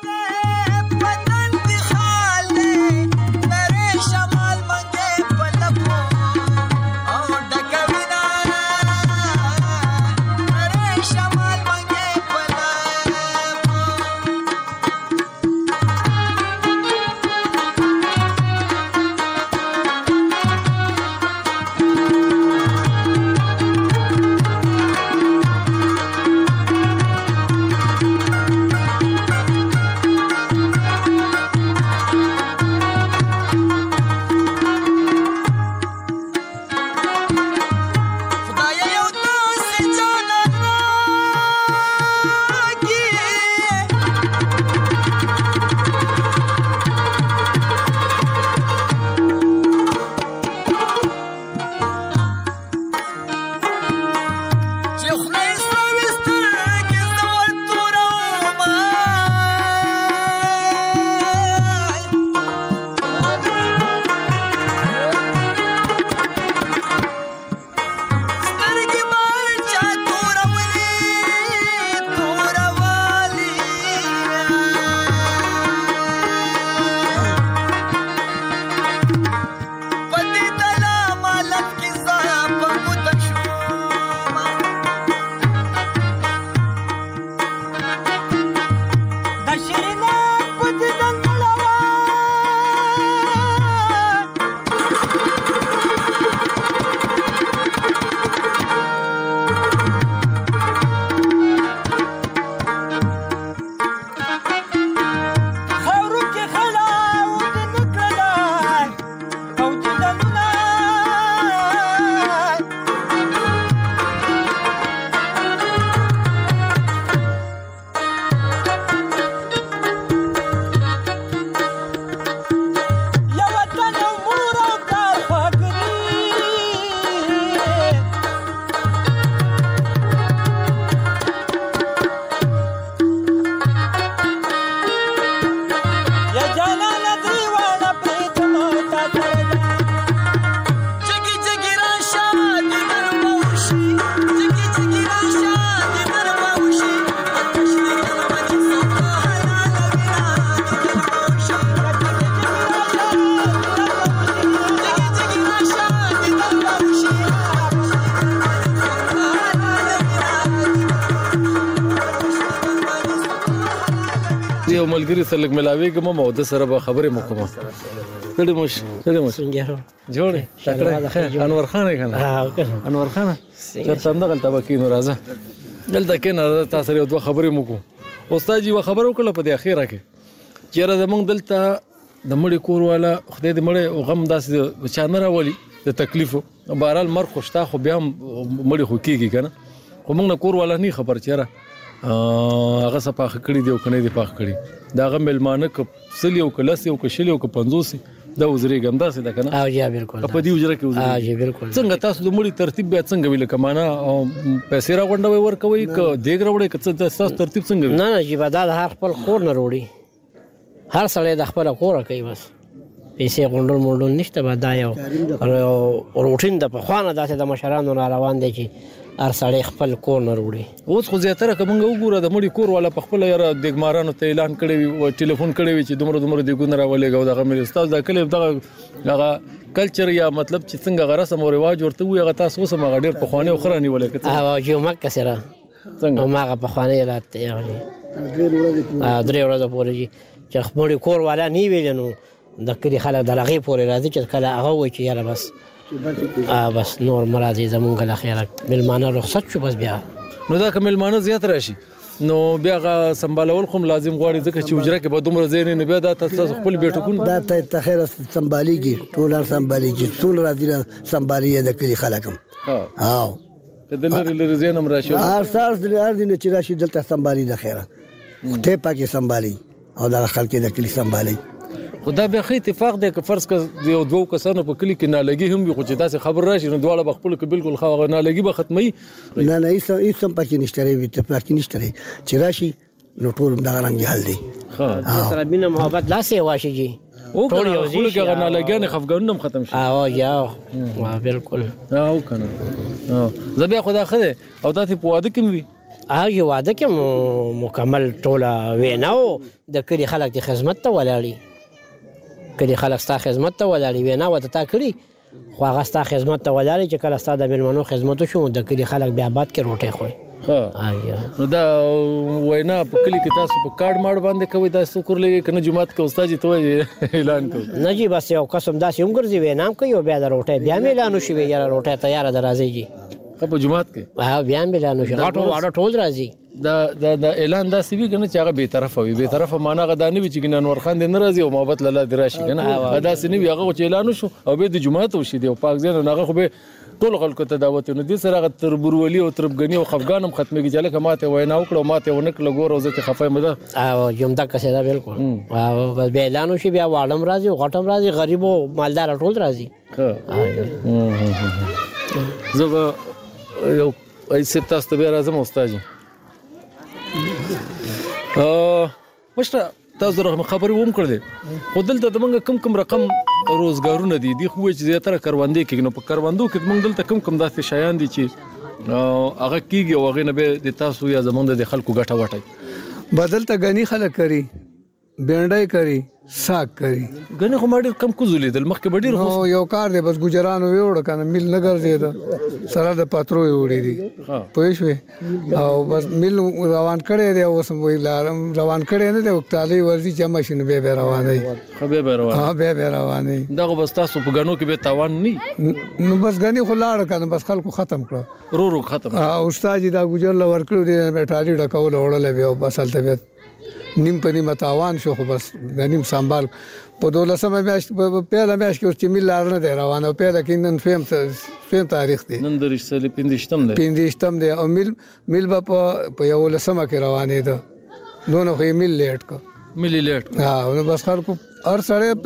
یو ملګری سره لګ ملاویږم مو د سره به خبرې مکوم کړي مش کړي مش جوړه تکړه انور خان کنه انور خان چې څنګه غلطه وکي نو راځه دلته کې نه تاسو یو دوه خبرې مکو استاد جی و خبرو کړه په اخیره کې چیرې زمونږ دلته د مړي کور والا خدای دې مړي غم داسې چانه راولي د تکلیف بهرال مر خوشتا خو بیا مړي خو کیږي کنه خو موږ نه کور والا نه خبر چیرې هغه صفه کړی دی او کنه دی پاخ کړی دا غم ملمانه ک سلی او کلاس او کشلی او ک پنځوس دا وزري ګمدا سي دا کنه او یا بالکل په دې وجره کې وزري ها جی بالکل څنګه تاسو د مړي ترتیب به څنګه ویل کمانه پیسې را غونډوي ور کوي ک دیګ راوړي ک تاسو ترتیب څنګه نه نه جی بدل هر خپل خور نه وروړي هر سړی د خپل خور کوي بس پیسې غونډول مونډول نشته به دا یو روټین د په خوانه داسې د مشرانو را روان دي چې ار سړی خپل کور نه وروړي اوس خو زیاتره کومه وګوره د مړي کور والا په خپل یاره دګمارانو ته اعلان کړی وي او ټلیفون کړی وي چې دومره دومره دګونه راولېګو دغه مې استاد دا کلی دغه هغه کلچر یا مطلب چې څنګه غرس او رواج ورته وي هغه تاسو سم غډیر په خوانه خرانی ولې کته او جو مکه سره څنګه ماغه په خوانه راته یعنی درې ورځې پورې چې خپل کور والا نی ویلنو د کلی خلک دلغه پورې راځي چې کله هغه وي چې یاره بس ا بس نور مرادي زمونږ له خیره ملمانه رخصت شو بس بیا نو دا کوم ملمانه زیات راشي نو بیا غا سمبالول خو لازم غواړي ځکه چې وجره کې به دومره زین نه بیا دا تاسو خپل بیٹکون دا ته خیر سمباليږي ټول سمباليږي ټول راځي سمبالي د کلی خلکم ها کله لري لري زینم راشي هر ساس د هر دین چې راشي دلته سمبالي د خیره ته پاکي سمبالي او د خلک د کلی سمبالي خدا به خې اتفاق دی که فرض ک یو دوه کسانو په کلی کې نالګي هم وي خو چې تاسو خبر راشي نو دواړه بخپل کې بالکل خو نالګي به ختمي نه نه هیڅ هیڅ هم پکې نشته وي اتفاق نشته چې راشي نو ټول دا رنګ حل دی ها سره بینه محبت لاسه واشي جی او ټول یو ځای کې نالګي خفګانونه ختم شي او یا بالکل او کنه زبیا خدا خده او تاسو په واده کې وي هغه واده کې مکمل ټوله ویناو د کلی خلک د خدمت ته ولاړی کله خلک ستا خدمت ته ولاړی وینا وته تا کړی خو هغه ستا خدمت ته ولاړی چې کله ستا د ملمنو خدمت شو د کلی خلک بیا باد کې روټه خوي ها نو دا وینا په کلی کې تاسو په کارت ماړ باندې کوي تاسو کورلې کنه جمعات کې استاد ته اعلان کوي نه جی بس یو قسم داسې عمرځي وینا کوي او بیا د روټه بیا اعلان شي وی یاره روټه تیار درازي جی په جمعات کې ها بیا اعلان شي غاټو واړه ټول راځي دا دا د اعلان دا سی وی کنه چې هغه به طرفه وي به طرفه معنا غدانه وي چې ګنن انور خان د ناراضي او محبت لاله دراشي کنه غدا سنی وی هغه چې اعلان شو او به د جمعات وشي دی او پاک زین هغه خو به ټول خلکو ته دعوت نو دي سره تر برولي او تربګنی او خفغانم ختميږي چې لکه ماته وینا وکړو ماته ونکړه ګور او زه خفای مده او جمعه کسه دا بالکل او بس به اعلان شي بیا واړم راځي او غټم راځي غریب او مالدار ټول راځي زه یو ایسه تاسو ته راځم استاد ا مشره تاسو رقم خبري ووم کړل خو دلته د منګه کم کم رقم روزګارونه دي دی خو چې زیاتره کاروندې کې نو په کاروندو کې منګ دلته کم کم داسې شایان دي چې هغه کیږي او هغه نه به د تاسو یا زمونږ د خلکو ګټه وټي بدلته غني خلک کوي بینډای کوي ساک کوي غني خو ماډر کم کوزولې د مخ کې بډیر خو یو کار دی بس ګجران ویوړ کنه مل نه ګرځي سره د پاترو وړي دي پوښوي او بس مل روان کړي دی او سم وی لارم روان کړي نه دی وکټالي ورزي چې ماشين به به روانه خو به به روانه ها به به روانه دا بس تاسو په غنو کې به تاوان نه نو بس غني خو لاړ کنه بس خلکو ختم کړو رو رو ختم او استاد دا ګجر ل ورکړو دی بیٹاری ډکول وړل به بس الته نیم په نیم تاوان شو خو بس غنیم سنبال په دولسمه میاشت په پیله میاشت کې چې مل لار نه دی روانه پیله کې نن فهم فهم تاریخ دی نن درې سال پنځشتم دی پنځشتم دی او مل مل په یو لسمه کې روانه ده نو نو یې مل لیټ کو مل لیټ ها نو بس خلکو هر سړی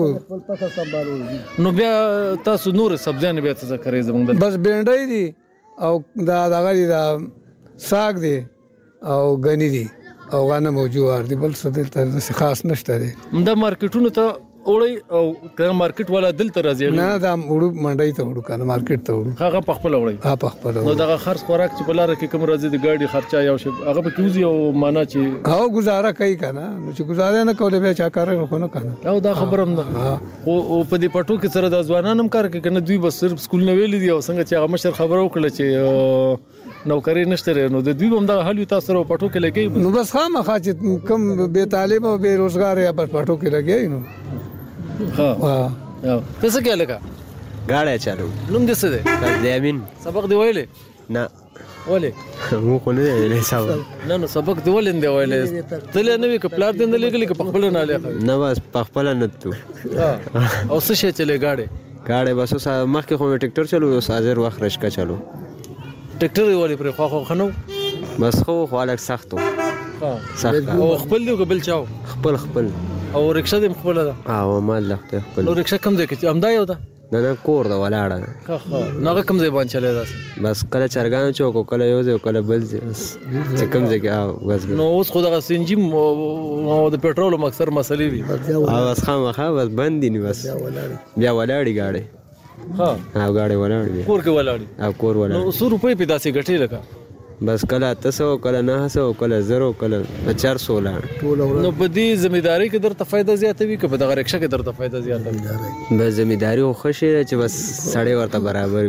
پتنګو نو بیا تاسو نور سبزیان بیا څه کوي زمونږ بس بینډای دي او دا دغه دي دا ساګ دي او غنی دي او غنه موجود دي بل څه دلته خاص نشته دي دا مارکیټونو ته وړي او کله مارکیټ والا دلته راځي نه دا وړو منډای ته وړو کنه مارکیټ ته وړو هغه په خپل وړي ها په خپل نو دا خرڅ خوراک چې په لار کې کوم راځي د ګاډي خرچه یو شی هغه په کیږي او معنا چې او گزاره کوي کنه نو چې گزاره نه کوله بیا چا کار خو نه کنه او دا خبرم ده او په دې پټو کې سره د ځوانانم کار کوي کنه دوی بس صرف سکول نه ویل دي او څنګه چې هغه مشر خبرو کړل چې نوکری نشته نو د دوی هم د حل تاسو سره پټو کې لګي نو بس خامخا چې کم بے تعلیم او بے روزګار یا پر پټو کې لګي نو ها ها څه کې لګا غاړه چالو نوم دې څه ده د امین سبق دی ویلې نه ولې مو کو نه ویلې صاحب نه نو سبق دی ولې دی ویلې تل نه وی کپلار دې نه لګلې په خپل نه لګا نه بس په خپل نه تو او څه شي چلے گاډي گاډي بس مخکې خو ټریکټر چلو سازر وخت رشکا چلو ټریکټر ولې پر خو خو خنو بس خو خو الګ سختو ها سخت او خپل دی قبل چاو خپل خپل او رکشا دې خپل ده او مال لخت خپل نو رکشا کم دی چې امدا یو ده نه نه کور دا ولاړه ها ها نو کم ځای باندې چلے ده بس کله چرګان چوک کله یو ځای کله بل ځای چې کم ځای کې بس نو اوس خو دا سنجیم او د پېټرول مکسر مسلې وي او بس خامخا بس بند دي بس بیا ولاړی گاډي ها او گاډي ولاړی کور کې ولاړی او کور ولاړی نو څو روپۍ په داسې غټي لگا بس کله تاسو کله نه سو کله زرو کله چار سو لاړ نو په دې ځمېداري کې درته فائدہ زیاته وي که په دغه رکشا کې درته فائدہ زیاته وي بس ځمېداري خو ښه شی چې بس سړی ورته برابر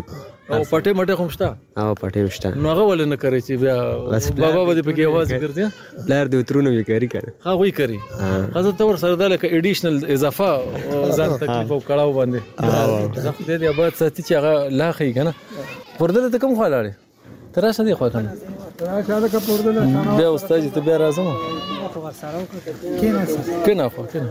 او پټه مټه خومشتا او پټه مشتا نو هغه ولې نه کوي چې بیا بابا به په کې आवाज ګرځي پلار دې ترونه وی کوي کنه ها وی کوي هغه تور سره د لکه اډیشنل اضافه ځان تکلیف او کړهو باندې زه خو دې آباد ساتي چې هغه لا خي کنه پرده ته کوم خلاړي تراشه دی خو کنه تراشه دا پرده نه بیا استاد ته بیا راځم کینه کینه خو کینه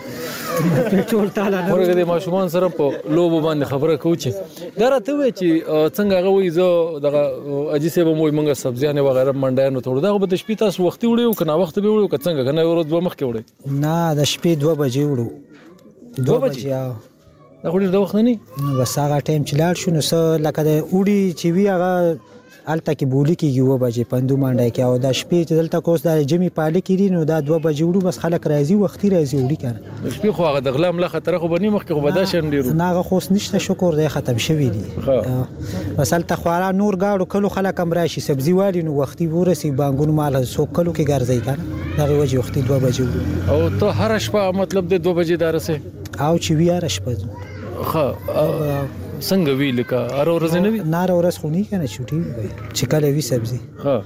ټول تعالی ورګه د ماشومان سره په لوبو باندې خبره کوي دا راته وی چې څنګه هغه وی زه دغه اجي سه به موږ سبزیانه وغیرہ منډایانو ټول دا به د شپې تاسو وخت وړو کنه وخت به وړو څنګه کنه ورځ به مخ کې وړي نه د شپې دوه بجې وړو دوه بجې دا خو ډېر د وخت نه نو بس هغه ټایم چې لاړ شو نو څه لکه د وړي چې وی هغه الته کې بولی کېږي و بجې پندو منډای کې او د شپې چې دلته کوس د جمی پاله کې نو دا دوه بجې وړو بس خلک راځي وختي راځي وړي کنه د شپې خو هغه د غلا مله خطر خو بنی مخ کې خو بدا شن ډیرو نه هغه خوس نشته شکر دی ختم شوی دی بس الته خوارا نور گاړو کلو خلک هم راشي سبزی والی نو وختي ورسي بانګونو مال سو کلو کې ګرځي کنه دا وجه وختي دوه بجې وړو او ته هر شپه مطلب د دوه بجې دارسه او چې وی هر شپه خا څنګه وی لکه ار ورځ نه وی نار ورځ خو نه کنه چوټي وي چې کله وی سبزی ها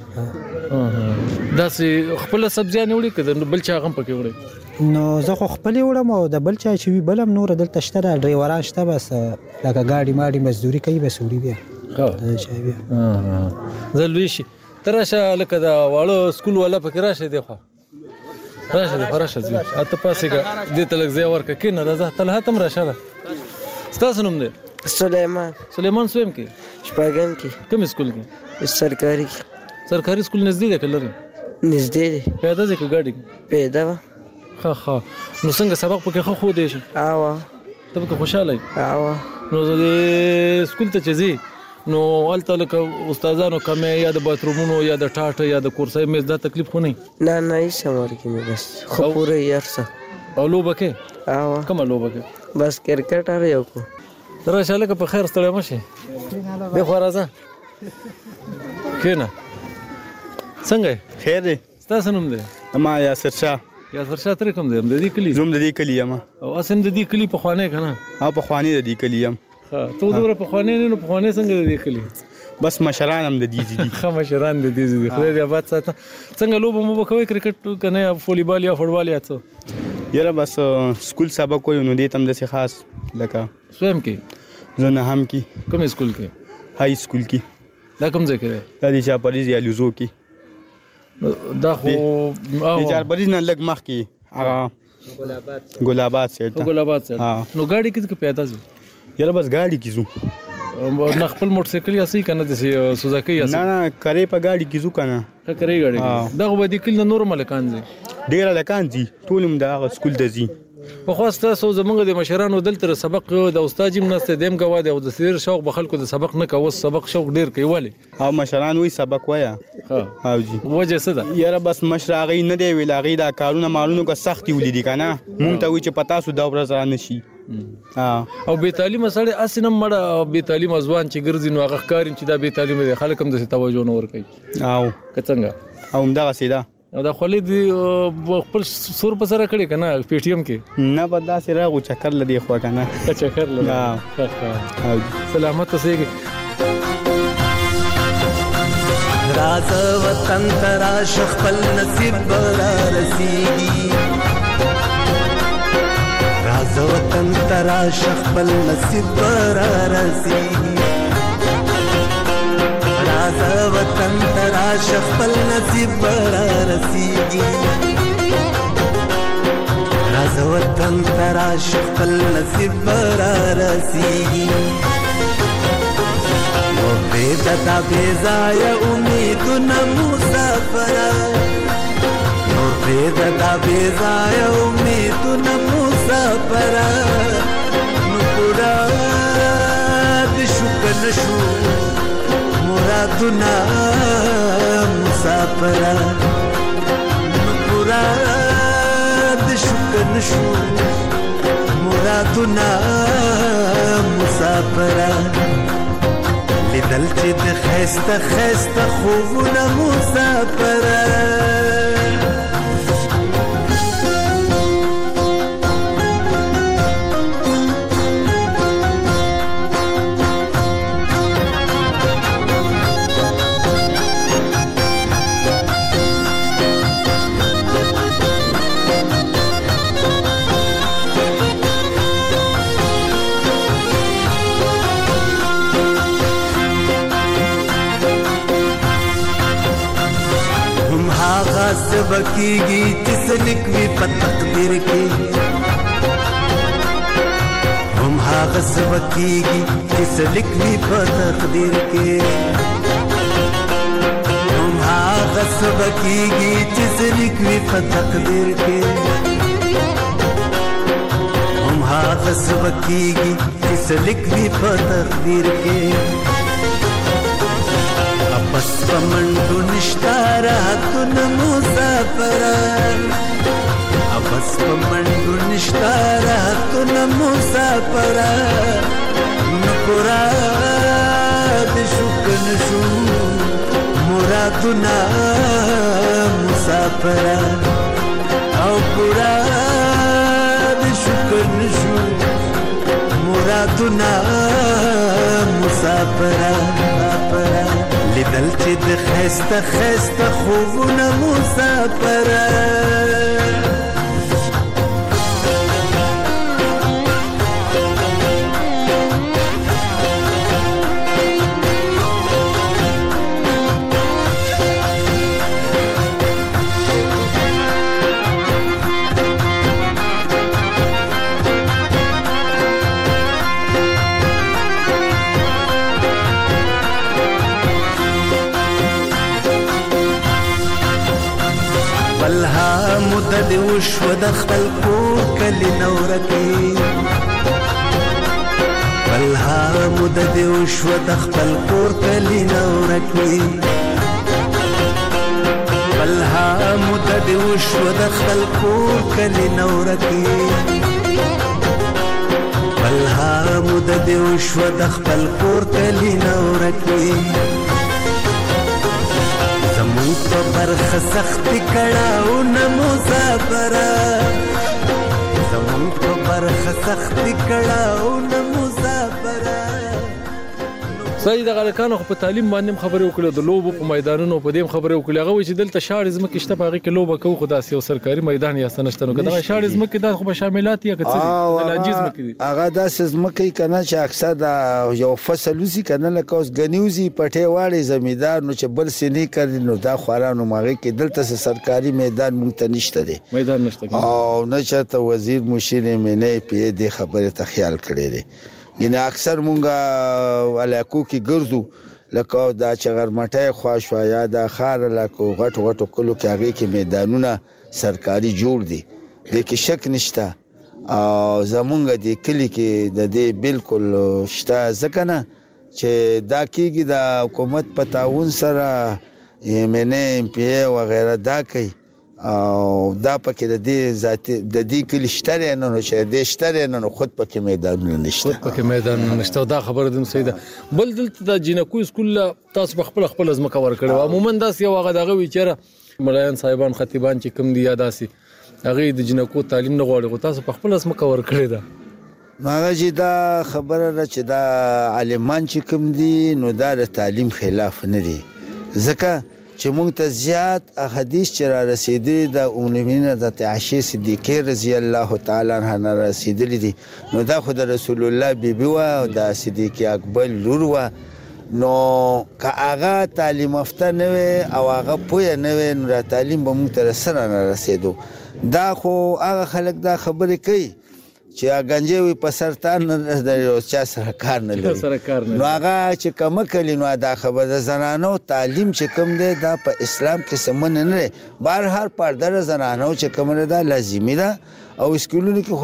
دا سي خپل سبزی نه وړي کده بل چا غم پکې وړي نو زه خو خپل وړم او د بل چا چې وی بلم نور دلته شته ډرایوران شته بس لکه گاډي ماډي مزدوري کوي بس وړي بیا ها شای بیا زه لوي شي ترشه لکه دا واړو سکول ولا پکې راشه دی خو راشه دی راشه زی اته پاسه دې تلک زی ورکه کینه دا زه تل هتم راشه ستاسو نوم دی سلیمان سلیمان سویم کې شپږم کې کوم سکول کې سرکاري سرکاري سکول نږدې ده کلر نږدې ده پیاده ځکه ګاډي پیاده ها ها نو څنګه سبق پکې خو خو دی شي او ته پکې خوشاله او نو زه سکول ته چځي نو الته لکه استادانو کمه یا د باترومونو یا د ټاټ یا د کورسای مې دا تکلیف خو نه نه نه هیڅ امر کې مې بس خو پوره یارسه او لوبه کې او کومه لوبه کې بس کرکټ اره یو کو تر شاله که په خیر ستړی مشي به خو راځه کینه څنګه خیر دی ستاسو نوم دی ما یاسر شاه یاسر شاه تر کوم دی د دې کلی زوم د دې کلی یم او اسن د دې کلی په خوانه کنه ها په خوانه د دې کلی یم ها ته دوره په خوانه نه په خوانه څنګه د دې کلی بس مشران هم د دې دي خو مشران د دې دي خو دې آباد ساته څنګه لوب مو کوي کرکټ کنه یا فوټبال یا فوټبال یا څه یاره بس سکول سبق کوي نو دې تم د څه خاص لکه سویم کې زه نه هم کې کوم سکول کې های سکول کې دا کوم ځای کې دا د چاپریز یا لوزو کې دا خو د چاپریز نه لګ مخ کې هغه ګلابات ګلابات سیټ ګلابات سیټ نو گاډي کې پیاده زو یاره بس گاډي کې زو نه خپل موټر سایکل یا سې کنه د سوزاکی یا نه نه کرے په گاډي کې زو کنه کرے گاډي دا خو د کله نورمال کان دي ډیر لکان دي ټولم د سکول د زی په خواسته سو زمونږ د مشرانو دلته سبق د استاد جیم نسته دیم غوا د د سیر شوق بخلکو د سبق نه کوي سبق شوق ډیر کوي ولی او مشران وی سبق وایا ها او جی وجه څه ده یاره بس مشراغي نه دی ویل غي دا کارونه مالونو کو سختي ولیدي کنه مونږ ته وی چې پتا سو دا ورځ را نشي او به تعلیم سره اسنه مړه به تعلیم ځوان چې ګرځي نو هغه کارین چې دا به تعلیم دي خلک هم د توجه نه ور کوي او څنګه او همدغه سیدا او دا خولې دی خپل سور په سره کړي کنه پی ټی ایم کې نه بدا سره غو چکر لدی خو کنه چکر لدی ها سلامت اوسئ راز وطن ترا شخپل نصیب برا رسیدی راز وطن ترا شخپل نصیب برا رسیدی راز وطن ترا شخپل نصیب برا رسیدی راز وطن ترا شخپل نصیب برا رسیدی بیدتا بیزای امیدنا مسافرہ نور بیدتا بیزای امیدنا مسافرہ نپورا دشک نشو مرادنا مسافرہ نپورا دشک نشو مرادنا مسافرہ لیدل چې د خسته خسته خوبونه مسافره سبکیږي چې سلک وي په تقدیر کې هم هغه سبکیږي چې سلک وي په تقدیر کې هم هغه سبکیږي چې سلک وي په تقدیر کې هم هغه سبکیږي چې سلک وي په تقدیر کې بس پمنډو نشتا راحتون مسافران بس پمنډو نشتا راحتون مسافران نقراد شکن شو مرادنا مسافران او قراد شکن شو مرادنا مسافران لیدل چې د خسته خسته خوبونه مسافران مدد وشو د خپل کور کلی نورکی بلها مدد وشو د خپل کور کلی نورکی بلها مدد وشو د خپل کور کلی نورکی بلها مدد وشو د خپل کور کلی نورکی زمون په برخه سختی کړهو نه مسافره زمون په برخه سختی کړهو نه مسافره سید غلکانو په تعلیم باندې خبرې وکړه د لوبو په میدانونو په دې خبرې وکړه هغه چې دلته شاړ زمکه شته په هغه کې لوبه کوي خو داسې یو سرکاري میدان یا سنشتنو کده شاړ زمکه د خو شاملات یا کڅ دي لانجیز مکه دي هغه داسې زمکه کنه چې اکثر د یو فصل وزي کنه لکه اوس غنیوزي پټه واړي زمیدار نو چې بل سینې کړي نو دا خورانو ماغه کې دلته سرکاري میدان مونږ ته نشته دي میدان نشته او نه چاته وزیر مشیر مینه پی دې خبره ته خیال کړی دی ینه اکثر مونږه علاقو کې ګرځو لکه دا چغرمټه خواشوا یا د خار لکه غټ غټ کلو کې هغه کې میدانونه سرکاري جوړ دي د کې شک نشته او زمونږ د کلی کې د دې بالکل شته ځکه نه چې دا کېږي د حکومت په تعاون سره یمنه ام پی او غیره دا کوي او دا پکې د دې ذاتي د دې کلی شتره نه نو چې د شتره نه خود پکې میدانونه نشته خود پکې میدانونه نشته دا خبره د سیده بل دلته د جنکو سکول تاسو خپل خپل ازمکه ور کړو عموما داس یو هغه دغه ویچره ملایان صاحبان خطیبان چې کم دی یاداسي هغه د جنکو تعلیم نه غواړي تاسو خپل ازمکه ور کړی دا ماغه چې دا خبره ده چې دا عالمان چې کم دي نو دا د تعلیم خلاف نه دي ځکه چې موږ ته زیات احادیث چې را رسیدلي د امونمین د عائشہ صدیقه رضی الله تعالی عنها رسیدلي دي نو دا خو د رسول الله بیبي و او د صدیق اکبر لور و نو که هغه تعلیم یافته نه وي او هغه پوهه نه وي نو تعلیم به موږ ته سره نه رسیدو دا خو هغه خلک دا خبرې کوي چې اګنجوي په سرطان د چا سره کار نه لري نو هغه چې کوم کلی نو دا خبره د زنانو تعلیم چې کوم دی دا په اسلام کې سمون نه لري بهر هر پردر زنانو چې کوم نه دا لازمي ده او سکولونو کې خو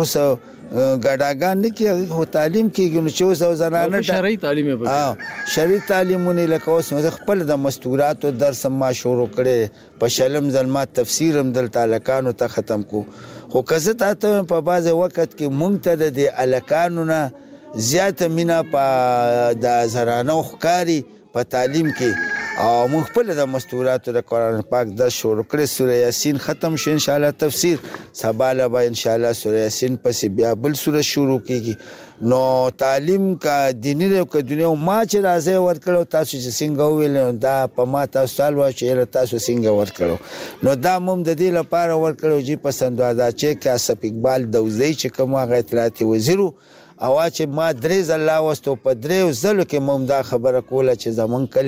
ګډاګان نه کې هو تعلیم کېږي نو چې زو زنانه شرعي تعلیم به ها شرعي تعلیمونه لکه اوس نو خپل د مستورات او درس ما شروع کړي په شلم ظلمات تفسیر هم دل تعلقانو ته ختم کو خو کزه ته په بعض وخت کې مونږ ته د الکانو نه زیات مینا په د زرانو ښکاری په تعلیم کې او مونږ خپل د مستورات د قران پاک د شروع کړي سوره یاسین ختم شو ان شاء الله تفسیر سباله به ان شاء الله سوره یاسین پس بیا بل سوره شروع کیږي نو تعلیم کا دیني او کا دنیا ما چې راځي ورکړو تاسو چې څنګه ویل دا په ما تاسو سوال و چې تاسو څنګه ورکړو نو دا موږ د دې لپاره ورکړو چې پسند واده چې کاسب اقبال دوزی چې کومه اطلاعاتي وزیرو او چې ما درې ځله واستو په درې ځلو کې موږ دا خبره کوله چې زمون کله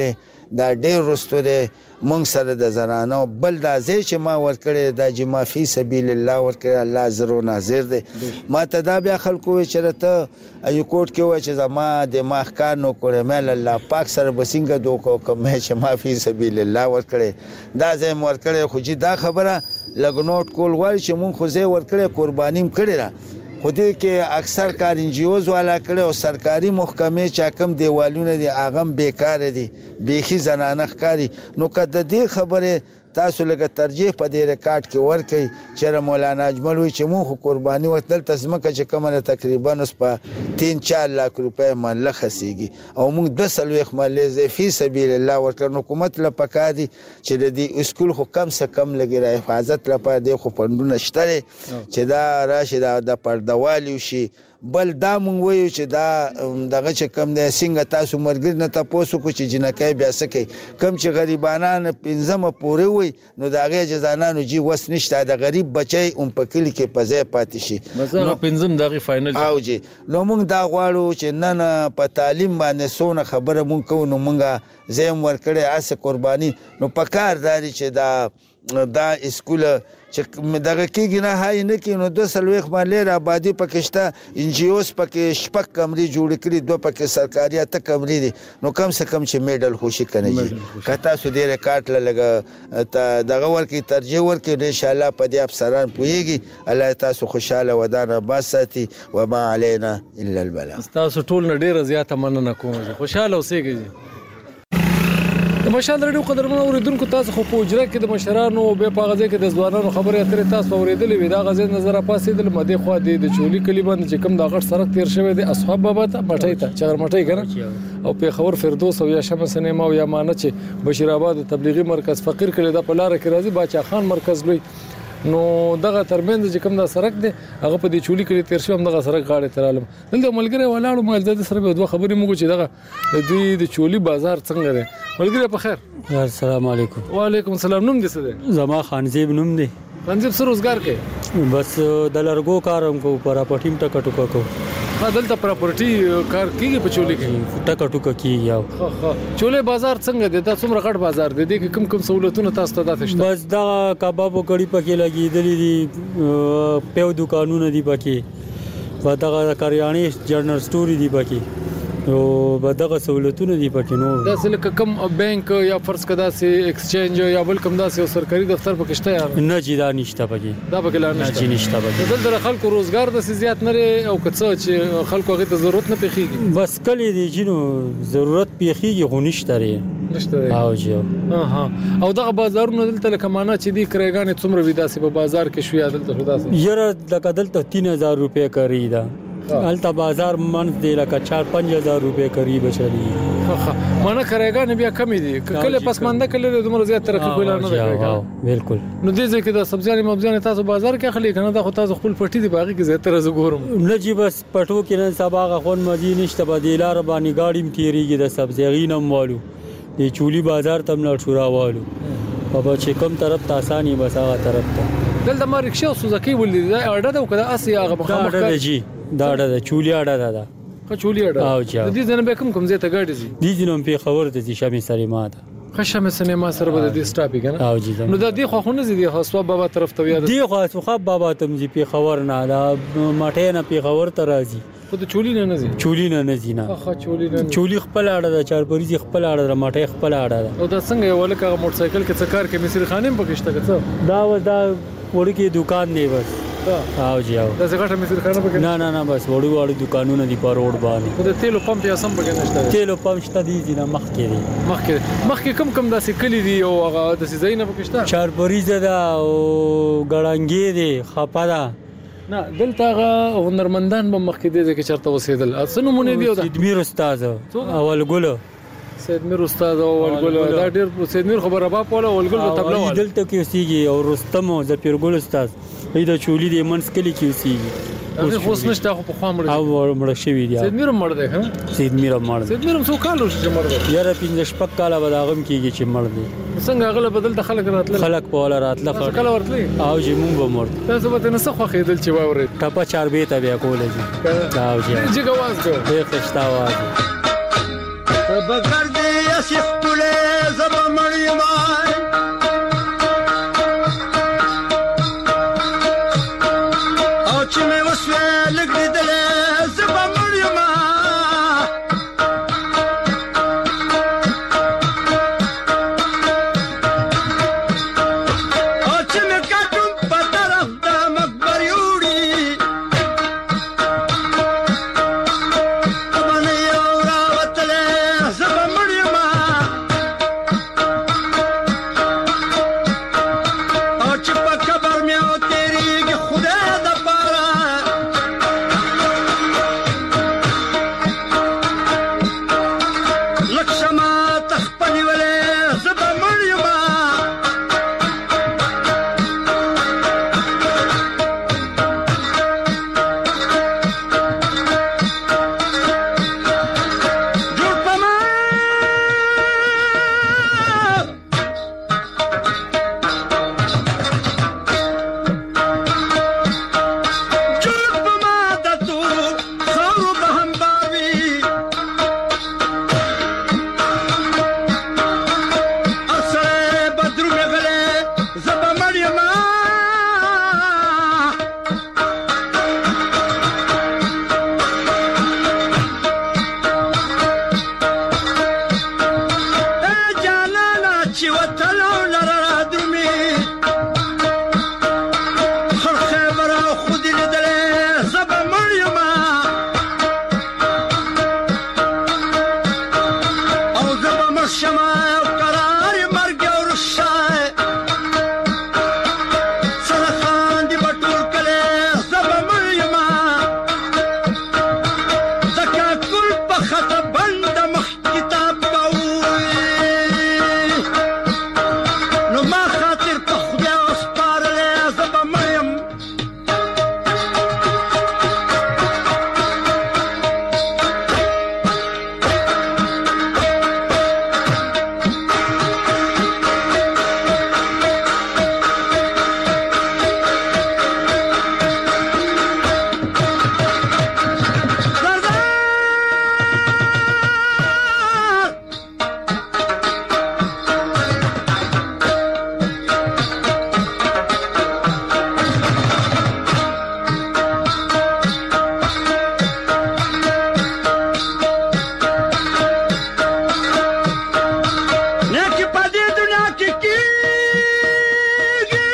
دا ډېر وروستو دی مونږ سره د زنانو بل دا ځای چې ما ورکړی دا چې ما فی سبیل الله ورکړی الله زر و ناظر دی ما ته دا بیا خلکو وایي چې راته ایو کوټ کې وایي چې زما دماغ کار نه کړی مې الله پاک سره به څنګه دوکه وکړم چې ما فی سبیل الله ورکړی دا ځای مې ورکړی خو چې دا خبره لږ نوټ کول غواړي چې مونږ خو ځای ورکړی قرباني م کړې ده خو دې کې اکثر کار انجیوز والا کړی او سرکاري محکمې چې کم دیوالونه دي هغه هم بیکاره دي بیخي زنانه ښکاري نو که د دې خبرې تاسو لږه ترجیح په دې ریکارډ کې ورکړئ چېرې مولانا اجمل وایي چې مونږ خو قرباني ورکړه دلته ځمکه چې کومه ده تقریبا اوس په تین چار لاک روپۍ محله خسیږي او مونږ دوه څلوېښت محلې ځای فی سبیل الله ورکړه نو حکومت له پکار دي چې د دې اسکول خو کم څه کم لګي را حفاظت لپاره دی خو فنډونه شته دی چې دا راشي دا د پردهوالي وشي بل دا مونږ وایو چې دا دغه چې کم دی څنګه تاسو ملګري نه تپوس وکړو چې جنکۍ بیا څه کوي کم چې غریبانان پنځمه پورې وي نو د هغې جزانانو جي وس نشته د غریب بچی هم په کلي کې په ځای پاتې شي پنځم د هغې فاینل او جي نو مونږ دا غواړو چې نن په تعلیم باندې څونه خبره مونږ کوو نو مونږ ځای هم ورکړی هسې قرباني نو په کار دا دی چې دا دا اسکول چې دغه کېږي نه هاي نه کېږي نو دوه څلوېښت محلې را آبادي پکې شته انجیوز پکې شپږ کمرې جوړې کړي دوه پکې سرکاري اته کمرې دي نو کم څه کم چې میډل خوشي که نه جي که تاسو دې ریکارډ له لږه دغه ورکړي ترجیح ورکړي نو انشاءالله په دې افسران پوهېږي الله تاسو خوشحاله ودان آباد ساتي وما علینا الا البلاغ تاسو ټول نه ډېره زیاته مننه کوم خوشحاله اوسېږئ د مشال رادیو قدرمنو اوریدونکو تاسو خو په اجرا کې د مشرانو به په غزه کې د ځوانانو خبرې اترې تاسو اوریدلې وي دا غزه نظر پاسېدل مده خو د چولي کلی باندې چې کوم د غټ سرک تیر شوی دی اصحاب بابا ته مټی ته چغر مټی کنه او په خبر فردوس او یا شمس سینما او یا مانه چې بشیر آباد تبلیغي مرکز فقیر کړي د پلار کې راځي باچا خان مرکز لوی نو دغه ترمنځ چې کوم دا سرک دی هغه په دې چولي کې تیر شو هم دغه سرک غاړې ترالم دلته ملګری ولاړو مال د سره به دوه خبرې موږ چې دغه د دوی د چولي بازار څنګه دی ملګری په خیر السلام علیکم وعلیکم السلام نوم دې څه دی زما خانزیب نوم دی خانزیب څه روزګار کوي بس د لرګو کارم کو پر پټیم ټکا ټوکا کو ها دلته پراپرټي کار کیږي په چولي کې ټکا ټوکا کیږي او ها ها چولي بازار څنګه دی دا څومره غټ بازار دی د کوم کوم سہولتونه تاسو ته داتې شته بس دا کباب کړي پکې لګیدلې دي په دکانونه دي پکې په دغه کاریانې جنرال سٹوري دي پکې او په دغه سہولتونه دي پکې نو دا څه کوم بانک یا فرض کدا سي ایکسچینج یا بل کوم دا سي سرکاري دفتر پکې شته یا نه جی دا نشته پکې دا پکې لا نشته نشته پکې دلته خلکو روزګار د زیات نه او کڅ چې خلکو هغه ته ضرورت نه پیخيږي بس کلی دي جنو ضرورت پیخيږي خو نشته لري نشته او جی ها او دغه بازارونه دلته لکه معنا چې دی کرایګانې څومره ویداسي په بازار کې شوې دلته خدا سي یره د دلته تین هزار روپے کری دا الته بازار منځ دی لکه چار پنځه هزار روپے قریب چلی معنا کرایګانې بیا کمې دي کله پسمانده کله د دومره زیات ترقی کوله نه دی بالکل نو دې ځکه د سبزیانې مبزیانې تاسو بازار کې اخلي کنه دا خو تاسو خپل پټي دی باغی کې زیات تر زګورم نه جی بس پټو کې نه سبا غون مزي نشته بدیلار باندې گاډیم تیریږي د سبزیغینم والو د چولی بازار تم نه شورا والو بابا چې کوم طرف تاسانی بس هغه طرف ته دلته ما رکشا او سوزاکی ولې دا اړه ده کده اسی هغه مخامخ دا جی دا اړه چولی اړه ده خو چولی اړه او جا د دې ځنه به کوم کوم زه ته ګاډي دي دي جنوم په خبر ته شامي سریما ده خشمه سینما سره به د سټاپی کنه او جی نو د دې خو خو نه زی د خاصو بابا طرف ته یاد دی خو خو بابا تم جی په خبر نه دا ماټه نه په خبر ته راځي خو د چولی نه نه زی چولی نه نه زی نه خو چولی نه چولی خپل اړه ده چارپریزي خپل اړه ده ماټه خپل اړه ده او دا څنګه یو لکه موټر سایکل کې څه کار کې مصری خانم پکشته کڅ دا و دا وړکی دکان دی بس او جی او دا څنګه مصری خانم پکې نه نه نه بس وړو وړو دکانونه دی په روډ باندې خو د تیلو پمپ یا سم پکې نشته تیلو پمپ شته دی نه مخ کې دی مخ کې مخ کې کم کم داسې کلی دی او هغه د سیزاینه پکشته چارپریزه دا او ګړنګي دی خپاده نه دلته هغه هنرمندان به مخ کې دی چې چرته وسیدل اسنه مونږ دی سید میر استاد اول ګلو سید میر استاد اول ګلو دا ډیر سید میر خبره با پوله اول ګلو تبلا دلته کې اوسېږي او رستم او ظفر ګل استاد دا چولی دی منس کلی کې اوسېږي هغه خو نشته خو په خوا مړ او مړ شوی دی سید میر مړ دی ها سید میر مړ سید میر څو کال وشو مړ دی یاره پنځه شپږ کاله به هغه کېږي چې مړ دی څنګه هغه بدل د خلک راتل خلک په ولا راتل خلک کله ورتلی او چې مونږ به مړ تاسو به نه څه خو خېدل چې وای ورې ټپه چار به ته بیا کولې دا او چې چې ګواز کو به خشتا واز بغیر دی داسې ښکلې زه به مړ یم او چې مې وسوې لږ لیدلې زه به مړ یم او چې مې کټوم په طرف د مقبر یوړي ابانه یو راوتلې زه به مړ یم او چې په قبر مې او تېرېږي خدای دپاره لږ شمه ته خپلې ولې زه به مړ یم جوړ په ما جوړ په ما د تورو خاورو به هم بار وي هر سړی به درومې غلی زه به مړ یم ای جانانه چې وتلو لره رادرومي خړ خیبر او خو دې لیدلې زه به مړ یم او زه به مړ شمه او قرار یې مرګ او رشای سره خاندي به ټول کلی زه به مړ یم د کاکل په خطه بنده مخ کتاب به ووي نو ما خاطر په خدای وسپارلی زه به مړ یم نیکي په دې دنیا کې کېږي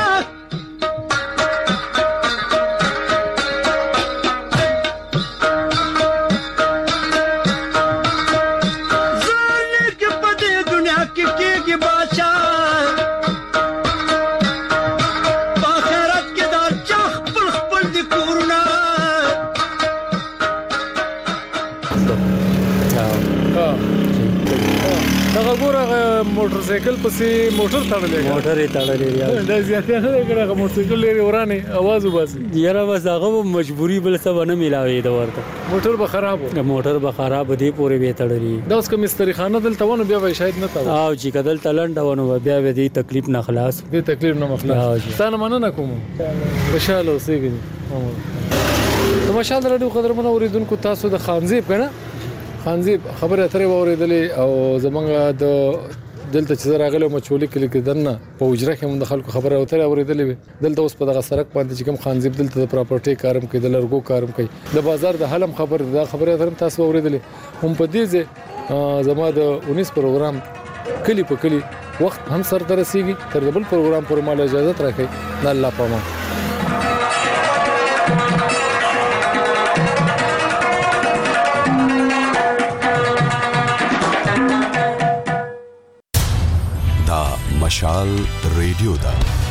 زه نیکي په دې دنیا کې کېږي باچا په آخرت کې دا چا خپل خپل دي کورونه دغه ګوره موټر سایکل پسې موټر تړلې موټر یې تړلې یا دا زیاتې نه دی کړه موټر سایکل لري ورانه आवाज وباسي یاره بس هغه مجبوری بل څه ونه ملاوي دا ورته موټر به خراب و موټر به خراب دی پورې به تړلې دا اوس کوم مستری خانه دلته ونه بیا به شاید نه تا او چې کدل تلند ونه بیا به دې تکلیف نه خلاص دې تکلیف نه مخلاص ستانه مننه کوم خوشاله اوسئ د مشال رادیو قدرمن اوریدونکو تاسو د خانزیب کنه خانزیب خبره اترې اوریدلې او زمونږ د دلته چې راغله مچولي کلی کې دنه په وجره کې مونږ خلکو خبره اترې اوریدلې دلته اوس په دغه سرک باندې چې کوم خانزیب دلته د پراپرټي کارم کوي د لرګو کارم کوي د بازار د حلم خبر دا خبره اترې تاسو اوریدلې هم په دې ځای زما د انیس پروګرام کلی په کلی وخت هم سر ته رسیږي تر بل پروګرام پر مال اجازه راکړي د الله پامان مشال ریډیو دا